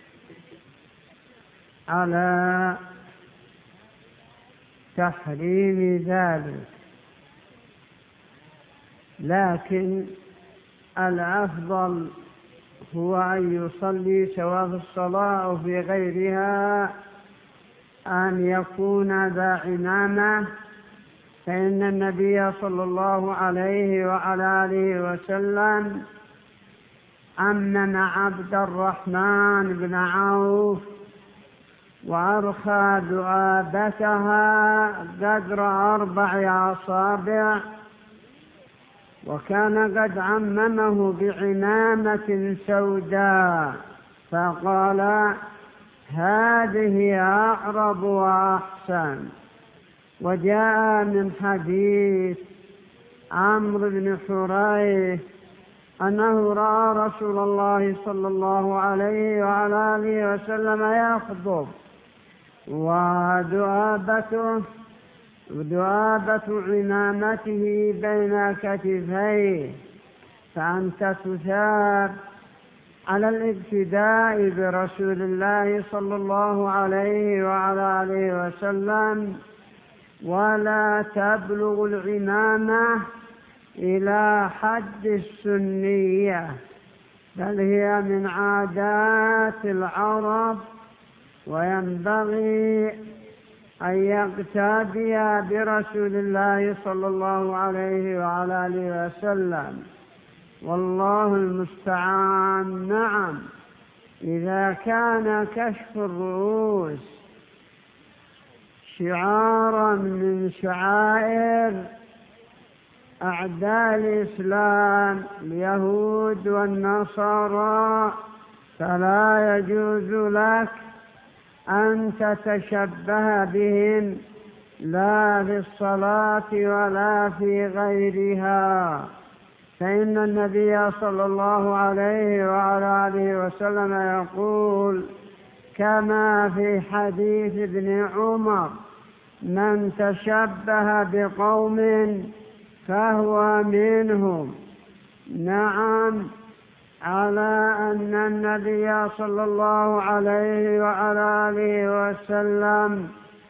على تحريم ذلك، لكن الأفضل هو أن يصلي سواء في الصلاة أو في غيرها أن يكون ذا عمامة، فإن النبي صلى الله عليه وعلى آله وسلم أمن عبد الرحمن بن عوف وأرخى ذؤابتها قدر أربع أصابع، وكان قد عممه بعمامة سوداء فقال: هذه أعرب وأحسن. وجاء من حديث عمرو بن حريث أنه رأى رسول الله صلى الله عليه وعلى آله وسلم يخطب وذؤابته ذؤابة عمامته بين كتفيه، فأنت تثاب على الاقتداء برسول الله صلى الله عليه وعلى آله وسلم، ولا تبلغ العمامة إلى حد السنية، بل هي من عادات العرب، وينبغي أن يقتدي برسول الله صلى الله عليه وعلى آله وسلم، والله المستعان. نعم، إذا كان كشف الرؤوس شعارا من شعائر أعداء الإسلام اليهود والنصارى فلا يجوز لك أن تتشبه بهم لا في الصلاة ولا في غيرها، فإن النبي صلى الله عليه وعلى آله وسلم يقول كما في حديث ابن عمر: من تشبه بقوم فهو منهم. نعم، على أن النبي صلى الله عليه وعلى آله وسلم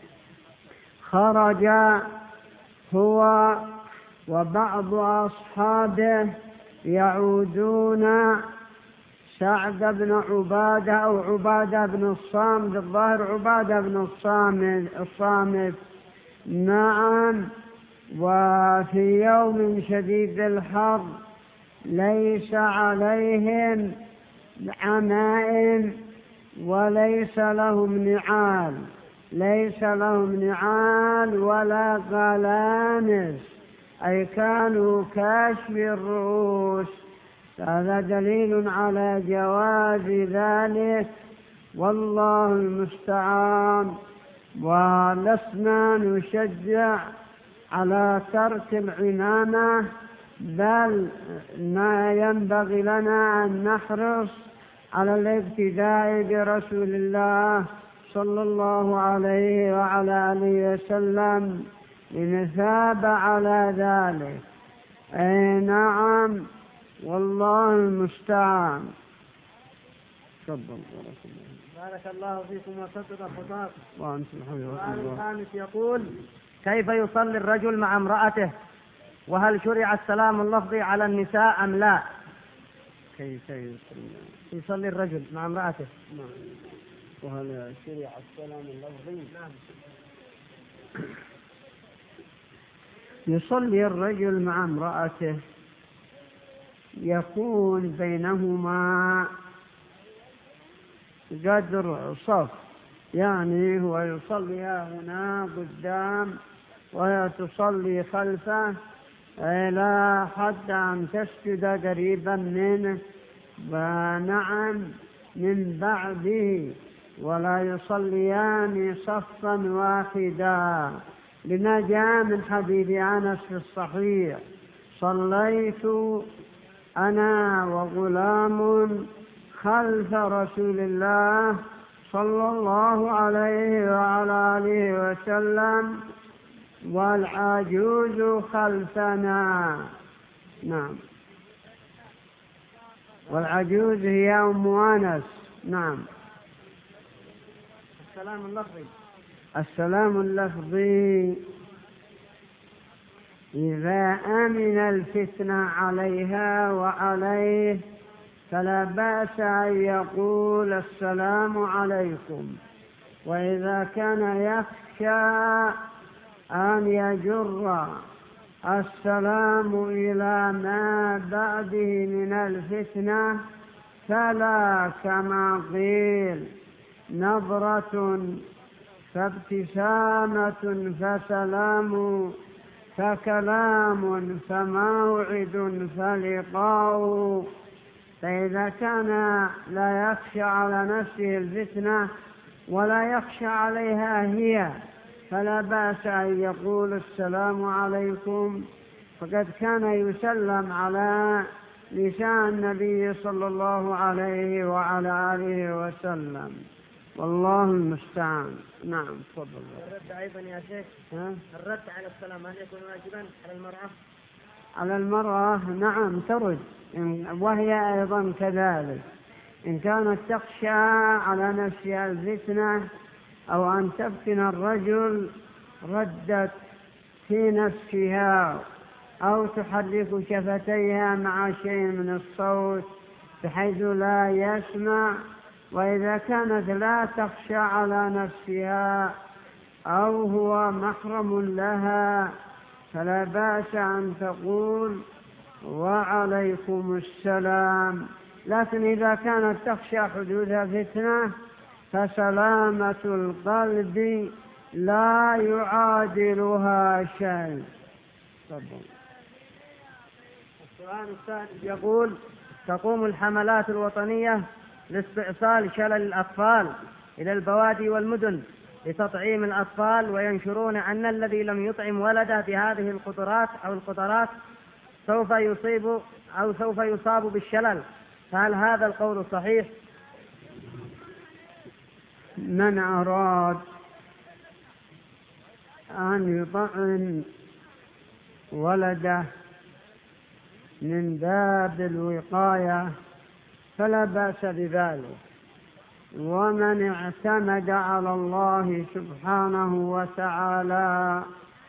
خرج هو وبعض أصحابه يعودون سعد بن عبادة أو عبادة بن الصامت، الظاهر عبادة بن الصامت الصامت نعم، وفي يوم شديد الحر ليس عليهم عمائم وليس لهم نعال، ليس لهم نعال ولا قلانس، أي كانوا كاشفي الرؤوس. هذا دليل على جواز ذلك، والله المستعان. ولسنا نشجع على ترك العمامة، بل ما ينبغي لنا أن نحرص على الاقتداء برسول الله صلى الله عليه وعلى آله وسلم لنثاب على ذلك. أي نعم، والله المستعان. تفضل. بارك الله فيكم وصدق الخطاب. وأنتم السؤال الخامس يقول: كيف يصلي الرجل مع امرأته؟ وهل شرع السلام اللفظي على النساء أم لا؟ كيف يصلي يصلي الرجل مع امرأته؟ نعم. وهل شرع السلام اللفظي؟ نعم. يصلي الرجل مع امرأته، يكون بينهما قدر صف، يعني هو يصلي هنا قدام وهي تصلي خلفه إلى حتى أن تسجد قريبا منه، ونعم من بعده، ولا يصليان صفا واحدا، لما جاء من حديث أنس في الصحيح: صليت أنا وغلام خلف رسول الله صلى الله عليه وعلى آله وسلم والعجوز خلفنا. نعم. والعجوز هي أم أنس. نعم. السلام اللفظي. السلام اللفظي إذا أمن الفتنة عليها وعليه فلا بأس أن يقول السلام عليكم، وإذا كان يخشى أن يجر السلام إلى ما بعده من الفتنة فلا، كما قيل: نظرة فابتسامة فسلام، فكلام فموعد فلقاء. فإذا كان لا يخشى على نفسه الفتنة ولا يخشى عليها هي فلا بأس أن يقول السلام عليكم، فقد كان يسلم على لسان النبي صلى الله عليه وعلى آله وسلم، والله المستعان. نعم. تفضل. الرد أيضا يا شيخ، ها؟ الرد على السلام هل يكون واجبا على المرأة؟ على المرأة نعم ترد، وهي أيضا كذلك، إن كانت تخشى على نفسها الفتنة أو أن تفتن الرجل ردت في نفسها، أو تحرك شفتيها مع شيء من الصوت بحيث لا يسمع. وإذا كانت لا تخشى على نفسها أو هو محرم لها فلا بأس أن تقول وعليكم السلام. لكن إذا كانت تخشى حدوث فتنة فسلامة القلب لا يعادلها شيء. السؤال الثالث يقول: تقوم الحملات الوطنية لاستئصال شلل الأطفال إلى البوادي والمدن لتطعيم الأطفال، وينشرون أن الذي لم يطعم ولده بهذه القطرات أو القطرات سوف يصيب أو سوف يصاب بالشلل، فهل هذا القول صحيح؟ من أراد أن يطعم ولده من باب الوقاية فلا بأس بذلك، ومن اعتمد على الله سبحانه وتعالى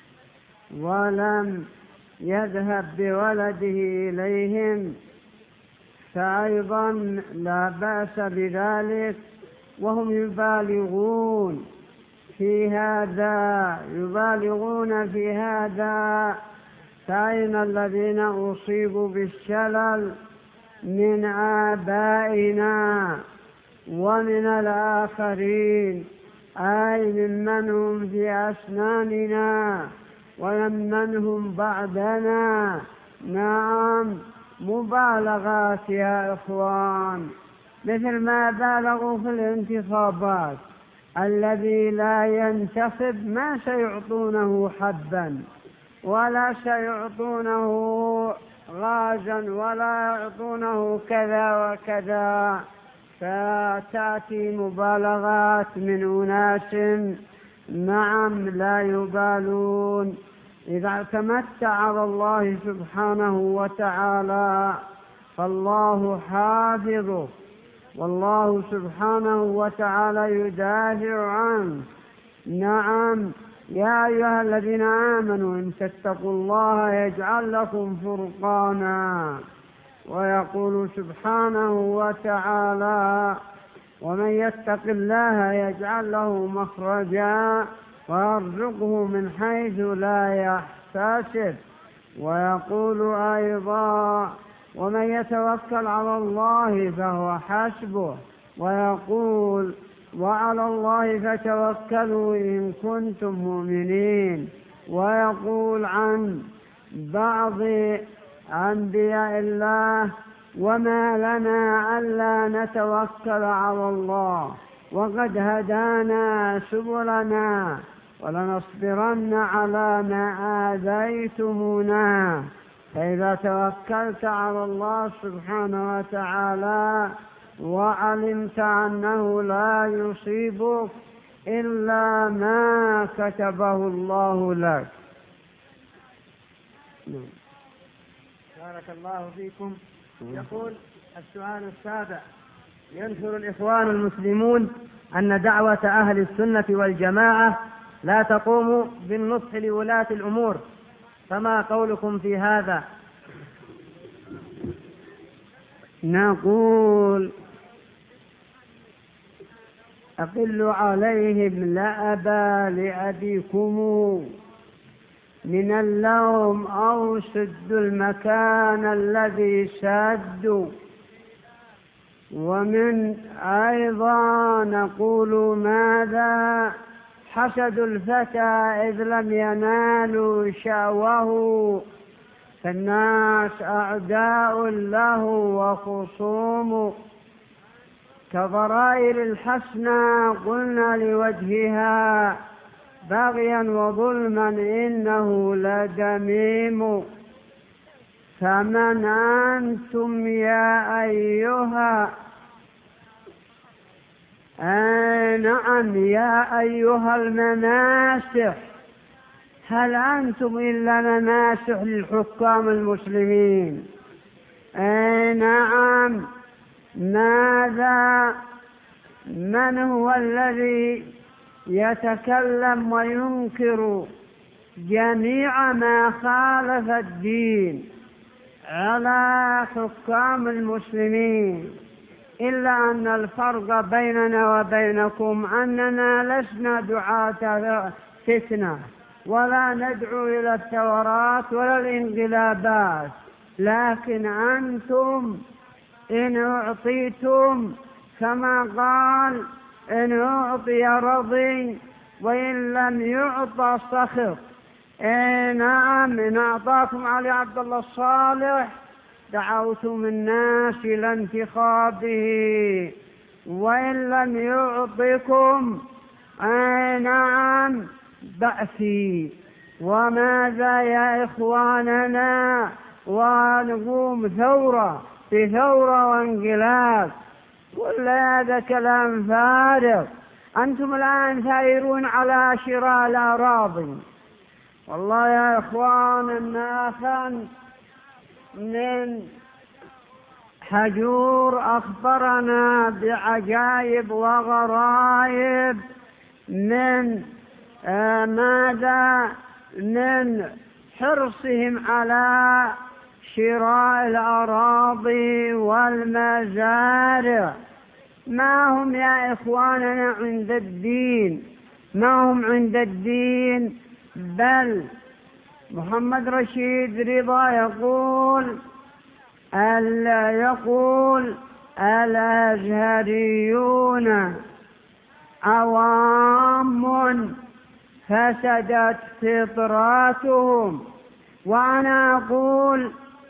ولم يذهب بولده إليهم فأيضا لا بأس بذلك، وهم يبالغون في هذا يبالغون في هذا فأين الذين أصيبوا بالشلل من آبائنا ومن الآخرين، أي ممن هم في أسناننا وممن هم بعدنا. نعم، مبالغات يا إخوان، مثل ما بالغوا في الانتخابات. الذي لا ينتخب ما سيعطونه حبا ولا سيعطونه غازا ولا يعطونه كذا وكذا، فتأتي مبالغات من أناس نعم لا يبالون. إذا اعتمدت على الله سبحانه وتعالى فالله حافظه، والله سبحانه وتعالى يدافع عنه. نعم، يا أيها الذين آمنوا إن تتقوا الله يجعل لكم فرقانا. ويقول سبحانه وتعالى: ومن يتق الله يجعل له مخرجا ويرزقه من حيث لا يحتسب. ويقول أيضا: ومن يتوكل على الله فهو حسبه. ويقول: وعلى الله فتوكلوا إن كنتم مؤمنين. ويقول عن بعض أنبياء الله: وما لنا ألا نتوكل على الله وقد هدانا سبلنا ولنصبرن على ما آذيتمونا. فإذا توكلت على الله سبحانه وتعالى وعلمت أنه لا يصيبك إلا ما كتبه الله لك. بارك الله فيكم. يقول السؤال السابع: ينشر الإخوان المسلمون أن دعوة أهل السنة والجماعة لا تقوم بالنصح لولاة الأمور، فما قولكم في هذا؟ نقول: أقلوا عليهم لأبا لأبيكم من اللوم أو سدوا المكان الذي سدوا. ومن أيضا نقول: ماذا حسد الفتى إذ لم ينالوا شأوه، فالناس أعداء له وخصوم. كضرائر الحسنى قلنا لوجهها باغيا وظلما إنه لدميم. فمن أنتم يا أيها آه نعم يا أيها المناسح، هل أنتم إلا مناسح للحكام المسلمين؟ آه نعم. ماذا من هو الذي يتكلم وينكر جميع ما خالف الدين على حكام المسلمين، إلا أن الفرق بيننا وبينكم أننا لسنا دعاة فتنة ولا ندعو إلى الثورات ولا الانقلابات، لكن أنتم إن أعطيتم كما قال: إن أعطي رضي وإن لم يعطى سخط. إيه نعم، إن أعطاكم علي عبد الله الصالح دعوتم الناس إلى انتخابه، وإن لم يعطكم إيه نعم بأسي. وماذا يا إخواننا؟ ونقوم ثورة في ثورة وانقلاب، كل هذا كلام فارغ. أنتم الآن ثائرون على شراء الأراضي. والله يا إخوان إن أخا من حجور أخبرنا بعجائب وغرائب من آه ماذا من حرصهم على شراء الأراضي والمزارع. ما هم يا إخواننا عند الدين، ما هم عند الدين. بل محمد رشيد رضا يقول ألا يقول الأزهريون عوام فسدت فطراتهم، وأنا أقول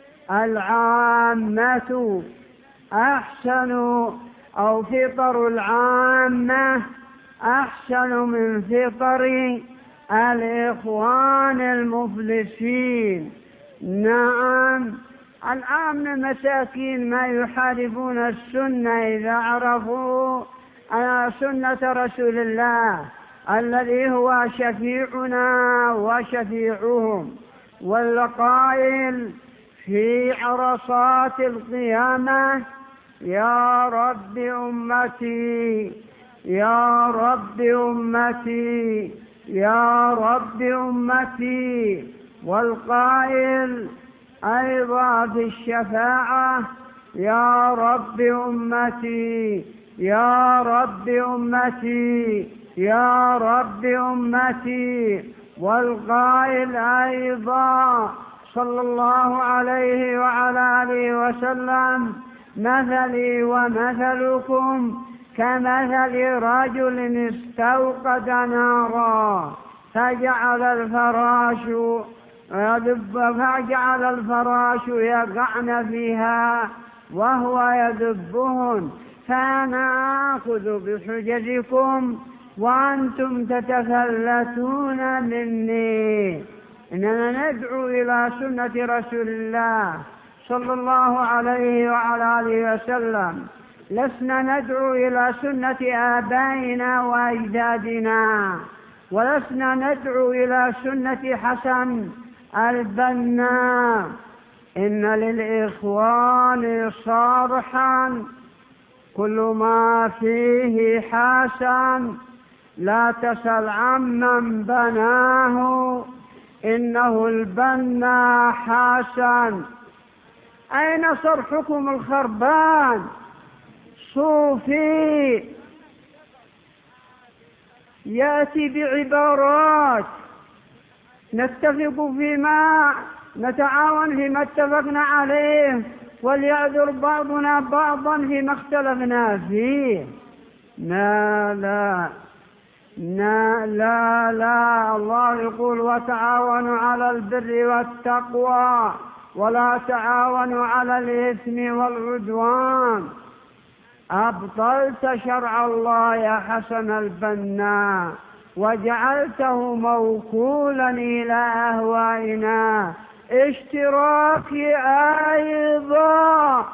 العامة أحسن، أو فطر العامة أحسن من فطر الإخوان المفلسين. نعم، العامة مساكين ما يحاربون السنة إذا عرفوا سنة رسول الله الذي هو شفيعنا وشفيعهم، والقائل في عرصات القيامة: يا رب أمتي يا رب أمتي يا رب أمتي، والقائل أيضا في الشفاعة: يا رب أمتي يا رب أمتي يا رب أمتي، والقائل أيضا صلى الله عليه وعلى آله وسلم: مثلي ومثلكم كمثل رجل استوقد نارا فجعل الفراش فجعل الفراش يقعن فيها وهو يذبهن، فأنا آخذ بحججكم وأنتم تتفلتون مني. إننا ندعو إلى سنة رسول الله صلى الله عليه وعلى آله وسلم، لسنا ندعو إلى سنة آبائنا وأجدادنا، ولسنا ندعو إلى سنة حسن البنا. إن للإخوان صرحا كل ما فيه حسن، لا تسل عمن بناه إنه البنا حسن. أين صرحكم الخربان؟ صوفي يأتي بعبارات نتفق فيما نتعاون فيما اتفقنا عليه، وليعذر بعضنا بعضا فيما اختلفنا فيه. لا لا لا لا لا الله يقول: وتعاونوا على البر والتقوى ولا تعاونوا على الإثم والعدوان. أبطلت شرع الله يا حسن البنا، وجعلته موكولا إلى أهوائنا. اشتراكي أيضا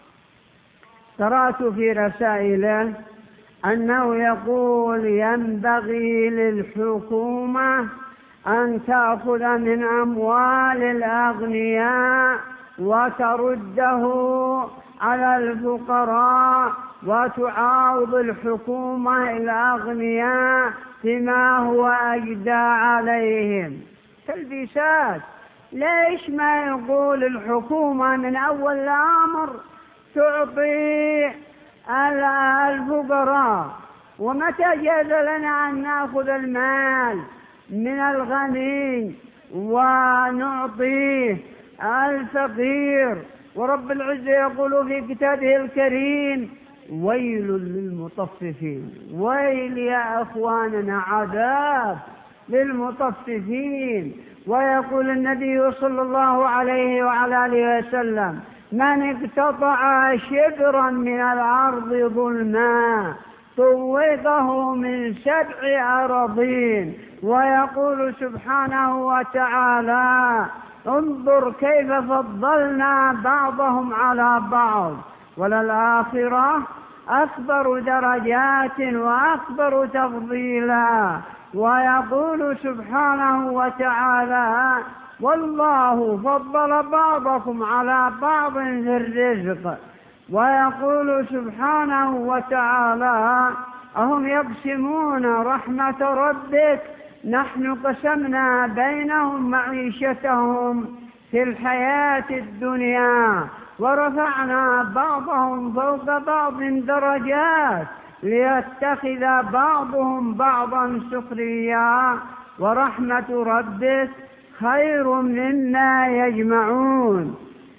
قرأت في رسائله أنه يقول: ينبغي للحكومة أن تأخذ من أموال الأغنياء وترده على الفقراء، وتعاوض الحكومة الأغنياء بما هو أجدى عليهم. تلبيسات. ليش ما يقول الحكومة من أول الأمر تعطي الفقراء؟ ومتى جاز لنا أن نأخذ المال من الغني ونعطيه الفقير؟ ورب العزة يقول في كتابه الكريم: ويل للمطففين. ويل يا أخواننا، عذاب للمطففين. ويقول النبي صلى الله عليه وعلى آله وسلم: من اقتطع شبرا من الأرض ظلما طوقه من سبع أراضين. ويقول سبحانه وتعالى: انظر كيف فضلنا بعضهم على بعض، وللآخرة أكبر درجات وأكبر تفضيلا. ويقول سبحانه وتعالى: والله فضل بعضكم على بعض في الرزق. ويقول سبحانه وتعالى: أهم يقسمون رحمة ربك نحن قسمنا بينهم معيشتهم في الحياة الدنيا ورفعنا بعضهم فوق بعض درجات ليتخذ بعضهم بعضا سخريا ورحمة ربك خير مما يجمعون.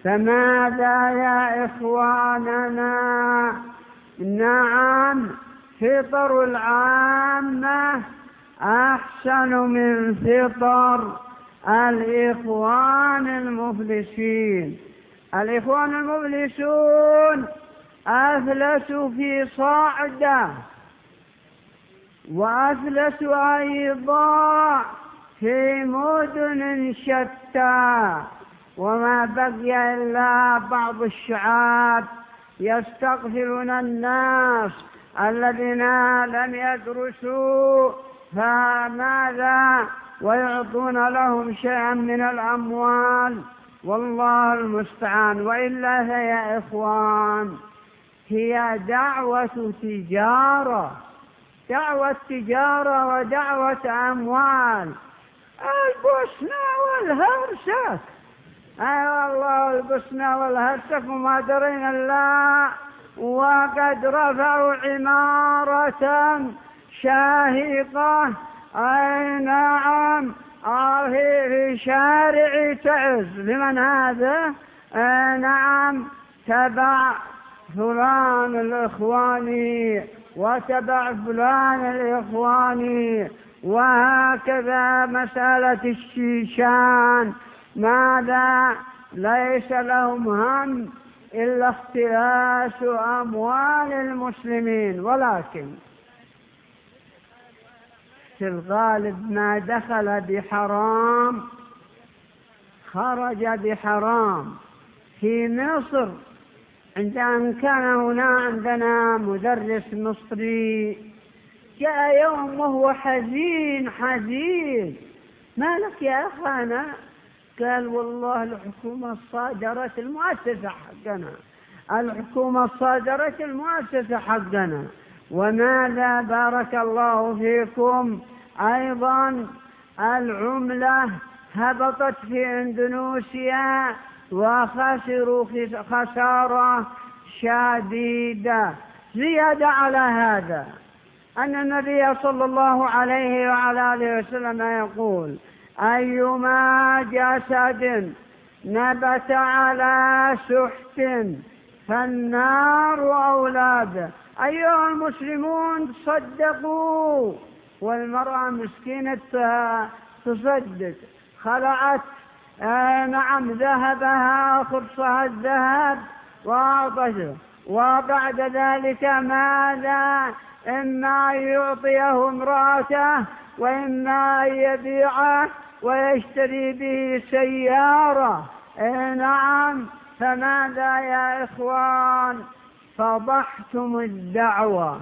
فماذا يا إخواننا؟ نعم، فطر العامة أحسن من فطر الإخوان المفلسين. الإخوان المفلسون أفلسوا في صعدة، وأفلسوا أيضا في مدن شتى، وما بقي إلا بعض الشعاب يستغفلون الناس الذين لم يدرسوا، فماذا؟ ويعطون لهم شيئا من الأموال، والله المستعان. وإلا يا إخوان هي دعوة تجارة، دعوة تجارة ودعوة أموال. البوسنة والهرسك، أي والله البوسنة والهرسك وما درين الله، وقد رفعوا عمارة شاهقة، أي نعم، في شارع تعز. لمن هذا؟ أي نعم، تبع فلان الإخواني وتبع فلان الإخواني. وهكذا مسألة الشيشان، ماذا؟ ليس لهم هم إلا اختلاس أموال المسلمين، ولكن في الغالب ما دخل بحرام خرج بحرام. في مصر عند أن كان هنا عندنا مدرس مصري، جاء يوم وهو حزين حزين: ما لك يا أخانا؟ قال: والله الحكومة صادرت المؤسسة حقنا، الحكومة صادرت المؤسسة حقنا. وماذا؟ بارك الله فيكم، أيضا العملة هبطت في إندونيسيا وخسروا خسارة شديدة. زيادة على هذا أن النبي صلى الله عليه وعلى آله وسلم يقول: أيما جسد نبت على سحت فالنار أولى به. أيها المسلمون تصدقوا. والمرأة مسكينة تصدق، خلعت آه نعم ذهبها، خرصها الذهب وأعطته، وبعد ذلك ماذا؟ إما يعطيه امرأته، وإما يبيعه ويشتري به سيارة. آه نعم، فماذا يا إخوان؟ فضحتم الدعوة.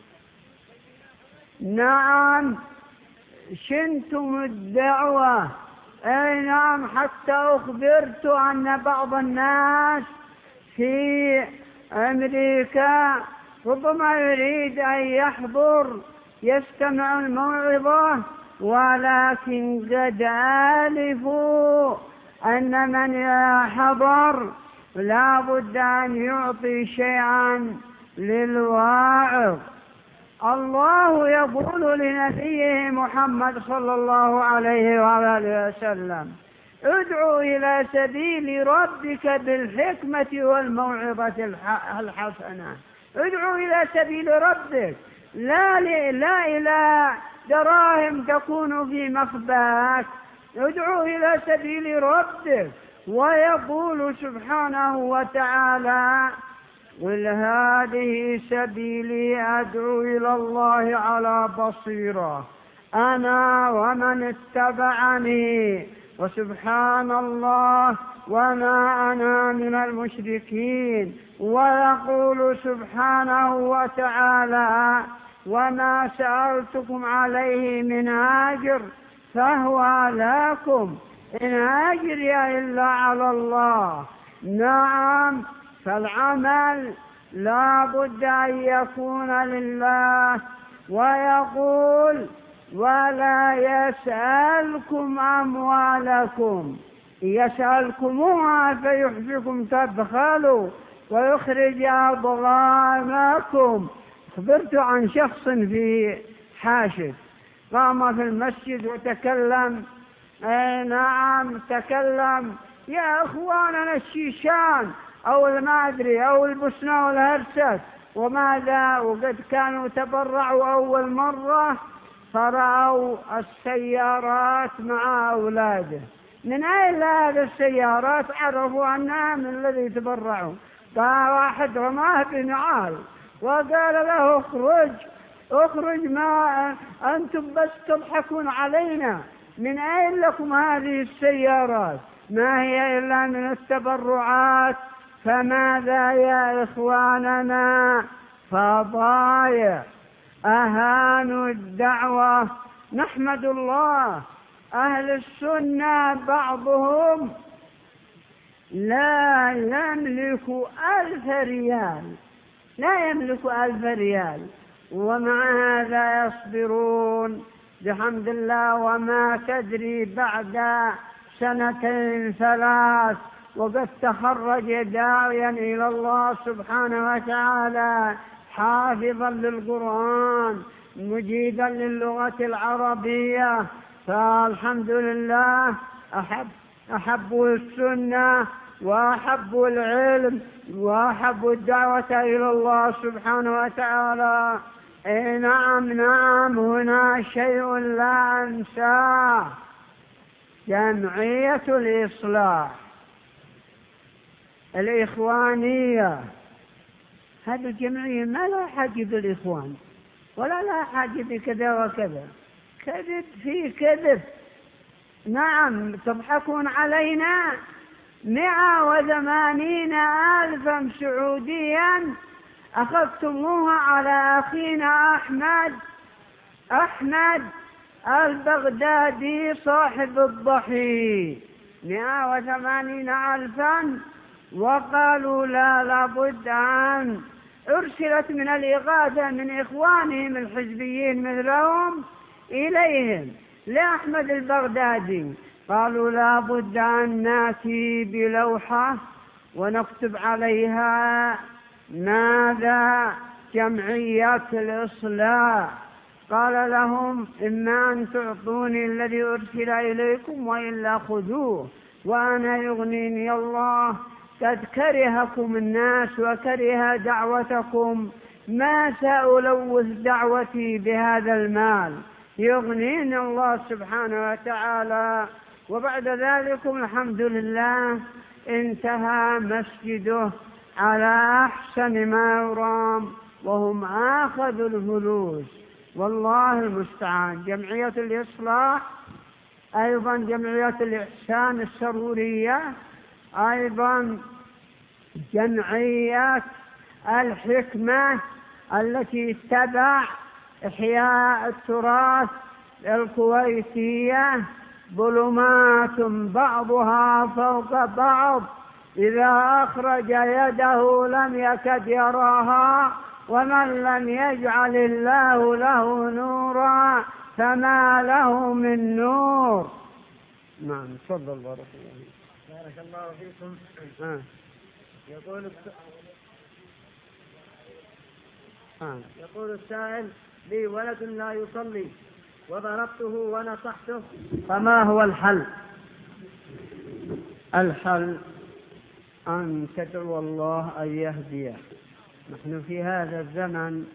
نعم، شنتم الدعوة. أي نعم، حتى أخبرت أن بعض الناس في أمريكا ربما يريد أن يحضر يستمع الموعظة، ولكن قد آلفوا أن من حضر لا بد أن يعطي شيئا للواعظ. الله يقول لنبيه محمد صلى الله عليه وآله وسلم: ادعو إلى سبيل ربك بالحكمة والموعظة الحسنة. ادعو إلى سبيل ربك، لا, لا إلى دراهم تكون في مخباك. ادعو إلى سبيل ربك. ويقول سبحانه وتعالى: قل هذه سبيلي أدعو إلى الله على بصيرة أنا ومن اتبعني وسبحان الله وما أنا من المشركين. ويقول سبحانه وتعالى: وما سألتكم عليه من أجر فهو لكم إن أجري إلا على الله. نعم، فالعمل لا بد أن يكون لله. ويقول: ولا يسألكم أموالكم، يسألكموها فيحفكم تبخلوا ويخرج أضغانكم. خبرت عن شخص في حاشد قام في المسجد وتكلم، أي نعم تكلم يا إخواننا الشيشان أو المادري أو البوسنة والهرسك وماذا، وقد كانوا تبرعوا أول مرة فرأوا السيارات مع أولاده. من أين هذه السيارات؟ عرفوا أنها من الذي تبرعوا. قال واحد رماه بنعال وقال له اخرج اخرج، ما أنتم بس تضحكون علينا، من أين لكم هذه السيارات؟ ما هي إلا من التبرعات. فماذا يا إخواننا؟ فضايع، أهانوا الدعوة. نحمد الله أهل السنة بعضهم لا يملك ألف ريال، لا يملك ألف ريال، ومع هذا يصبرون بحمد الله. وما تدري بعد سنتين ثلاث وقد تخرج داعيا إلى الله سبحانه وتعالى، حافظا للقرآن، مجيدا للغة العربية. فالحمد لله أحب أحبوا السنة وأحبوا العلم وأحبوا الدعوة إلى الله سبحانه وتعالى. إيه نعم نعم، هنا شيء لا أنساه، جمعية الإصلاح الإخوانية. هذه الجمعية ما لها حاجة بالإخوان ولا لها حاجة بكذا وكذا، كذب في كذب. نعم تضحكون علينا. مئة وثمانين ألفا سعوديا أخذتموها على أخينا أحمد أحمد البغدادي صاحب الضحي، مئة وثمانين ألفا، وقالوا لا لابد أن أرسلت من الإغاثة من إخوانهم الحزبيين مثلهم إليهم لأحمد البغدادي. قالوا لا بد أن نأتي بلوحة ونكتب عليها ماذا؟ جمعية الإصلاح. قال لهم إما أن تعطوني الذي أرسل إليكم وإلا خذوه وأنا يغنيني الله، قد كرهكم الناس وكره دعوتكم، ما سألوث دعوتي بهذا المال، يغنيني الله سبحانه وتعالى. وبعد ذلك الحمد لله انتهى مسجده على أحسن ما يرام، وهم آخذوا الفلوس، والله المستعان. جمعية الإصلاح أيضا جمعية الإحسان السرورية، أيضا جمعية الحكمة التي تبع إحياء التراث الكويتية، ظلمات بعضها فوق بعض، إذا أخرج يده لم يكد يراها، ومن لم يجعل الله له نورا فما له من نور. نعم تفضل. بارك الله بارك الله فيكم. آه. يقول آه. يقول السائل: لي ولد لا يصلي وضربته ونصحته، فما هو الحل؟ الحل أن تدعو الله أن يهديه. نحن في هذا الزمن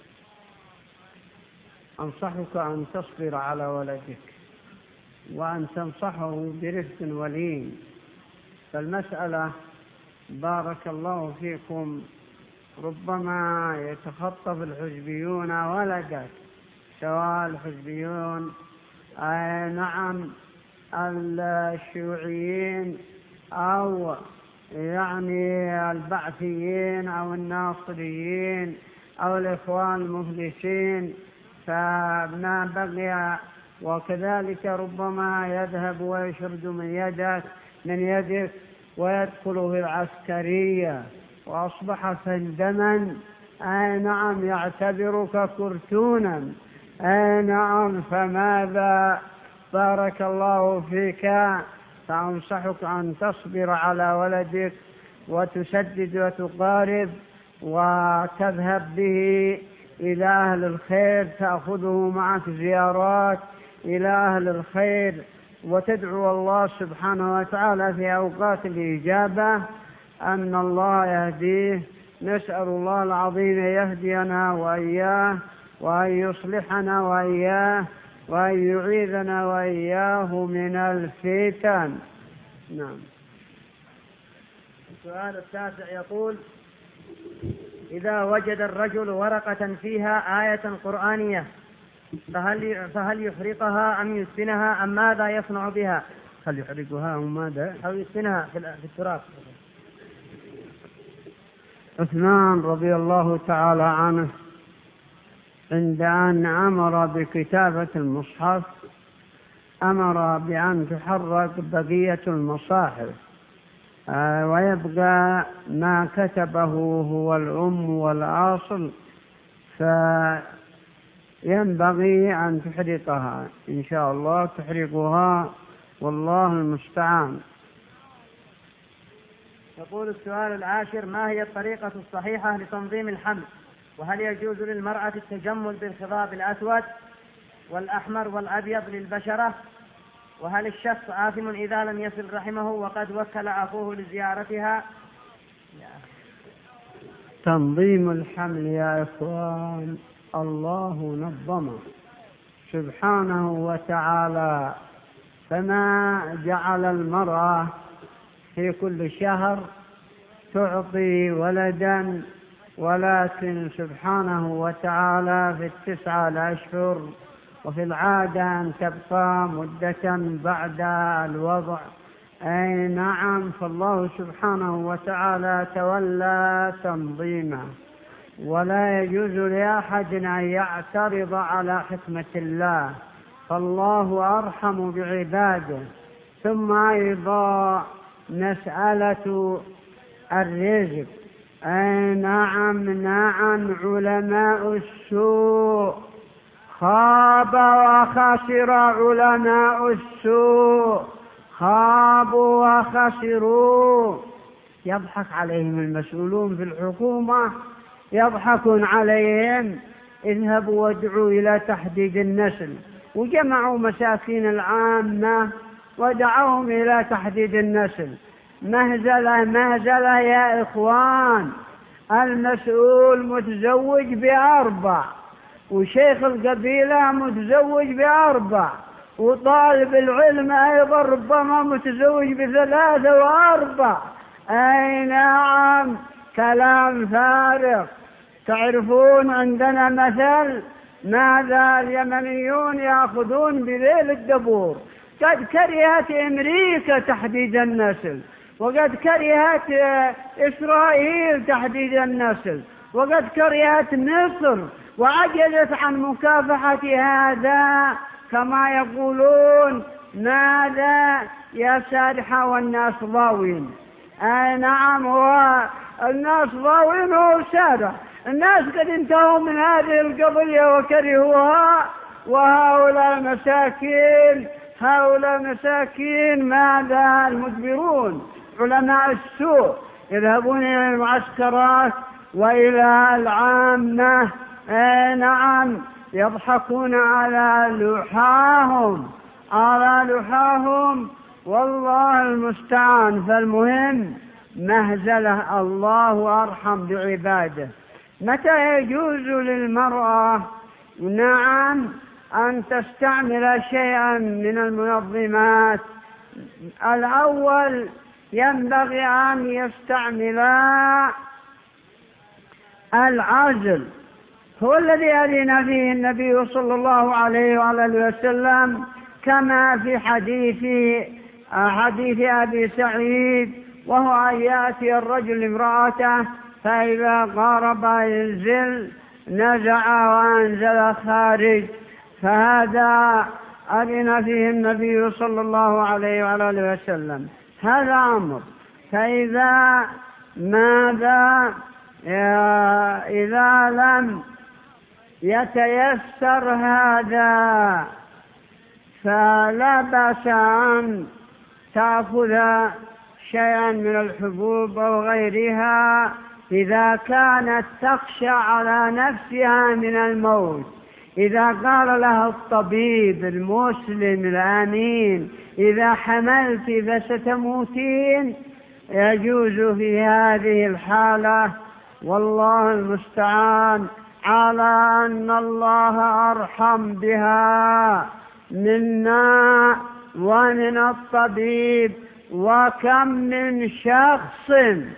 أنصحك أن تصبر على ولدك وأن تنصحه برفق ولين. فالمسألة بارك الله فيكم ربما يتخطف الحزبيون ولدك، سواء الحزبيون آه نعم الشيوعيين أو يعني البعثيين أو الناصريين أو الإخوان المفلسين، فما بقي. وكذلك ربما يذهب ويشرد من يدك من يدك ويدخل في العسكرية وأصبح فندما، أي نعم يعتبرك كرتونا، أي نعم. فماذا؟ بارك الله فيك. فأنصحك أن تصبر على ولدك وتسدد وتقارب وتذهب به إلى أهل الخير، تأخذه معك زيارات إلى أهل الخير، وتدعو الله سبحانه وتعالى في أوقات الإجابة أن الله يهديه. نسأل الله العظيم يهدينا وإياه، وأن يصلحنا وإياه، وأن يعيذنا وإياه من الفتن. نعم. السؤال التاسع يقول: إذا وجد الرجل ورقة فيها آية قرآنية فهل فهل يحرقها أم يدفنها أم ماذا يصنع بها؟ هل يحرقها أم ماذا؟ أو يدفنها في التراب. عثمان رضي الله تعالى عنه عند أن أمر بكتابة المصحف أمر بأن تحرق بقية المصاحف ويبقى ما كتبه هو الأم والأصل، فينبغي أن تحرقها إن شاء الله، تحرقها والله المستعان. يقول السؤال العاشر: ما هي الطريقة الصحيحة لتنظيم الحمل؟ وهل يجوز للمرأة التجمل بالخضاب الأسود والأحمر والأبيض للبشرة؟ وهل الشخص آثم إذا لم يصل رحمه وقد وكل أخوه لزيارتها؟ تنظيم الحمل يا إخوان الله نظمه سبحانه وتعالى، فما جعل المرأة في كل شهر تعطي ولدا، ولكن سبحانه وتعالى في التسعة الأشهر وفي العادة أن تبقى مدة بعد الوضع. أي نعم، فالله سبحانه وتعالى تولى تنظيمه، ولا يجوز لأحد أن يعترض على حكمة الله، فالله أرحم بعباده. ثم أيضا مسألة الرزق، أي نعم نعم علماء السوء خاب وخسر، علماء السوء خابوا وخسروا. يضحك عليهم المسؤولون في الحكومة، يضحكون عليهم. اذهبوا وادعوا إلى تحديد النسل، وجمعوا مساكين العامة ودعوهم إلى تحديد النسل. مهزلة مهزلة يا إخوان. المسؤول متزوج بأربع، وشيخ القبيلة متزوج بأربع، وطالب العلم أيضا ربما متزوج بثلاثة وأربع. أي نعم، كلام فارغ. تعرفون عندنا مثل: ماذا اليمنيون يأخذون بذيل الدبور؟ قد كرهت أمريكا تحديد النسل، وقد كرهت إسرائيل تحديد النسل، وقد كرهت مصر وعجزت عن مكافحة هذا. كما يقولون: ماذا يا سارحة والناس ضاوين. أي نعم، هو الناس ضاوين وسارح. الناس قد انتهوا من هذه القضية وكرهوها، وهؤلاء مساكين، هؤلاء مساكين ماذا المدبرون علماء السوء يذهبون إلى المعسكرات وإلى العامة. أي نعم، يضحكون على لحاهم على لحاهم والله المستعان. فالمهم مهزلة، الله أرحم بعباده. متى يجوز للمرأة نعم أن تستعمل شيئا من المنظمات؟ الأول ينبغي أن يستعمل العزل، هو الذي أذن فيه النبي صلى الله عليه وعلى اله وسلم، كما في حديث حديث أبي سعيد، وهو أن يأتي الرجل امرأته فإذا قارب ينزل نزع وأنزل خارج، فهذا أذن فيه النبي صلى الله عليه وعلى اله وسلم. هذا أمر. فإذا ماذا إذا لم يتيسر هذا فلا بأس أن تأخذ شيئا من الحبوب أو غيرها إذا كانت تخشى على نفسها من الموت. إذا قال لها الطبيب المسلم الآمين إذا حملت إذا ستموتين، يجوز في هذه الحالة والله المستعان على أن الله أرحم بها منا ومن الطبيب. وكم من شخص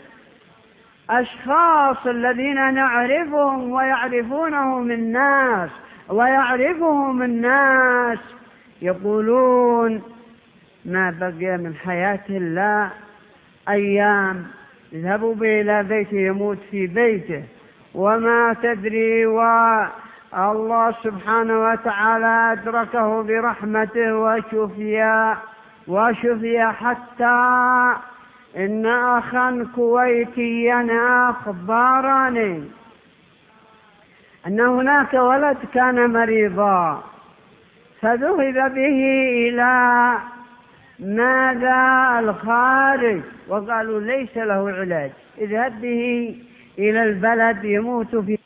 أشخاص الذين نعرفهم ويعرفونهم الناس ويعرفهم الناس يقولون ما بقي من حياة الله أيام، اذهبوا به إلى بيته يموت في بيته وما تدري، والله سبحانه وتعالى أدركه برحمته وشفي وشفي حتى إن أخا كويتيا أخبرني أن هناك ولد كان مريضا فذهب به إلى ماذا الخارج وقالوا ليس له علاج، اذهب به إلى البلد يموت في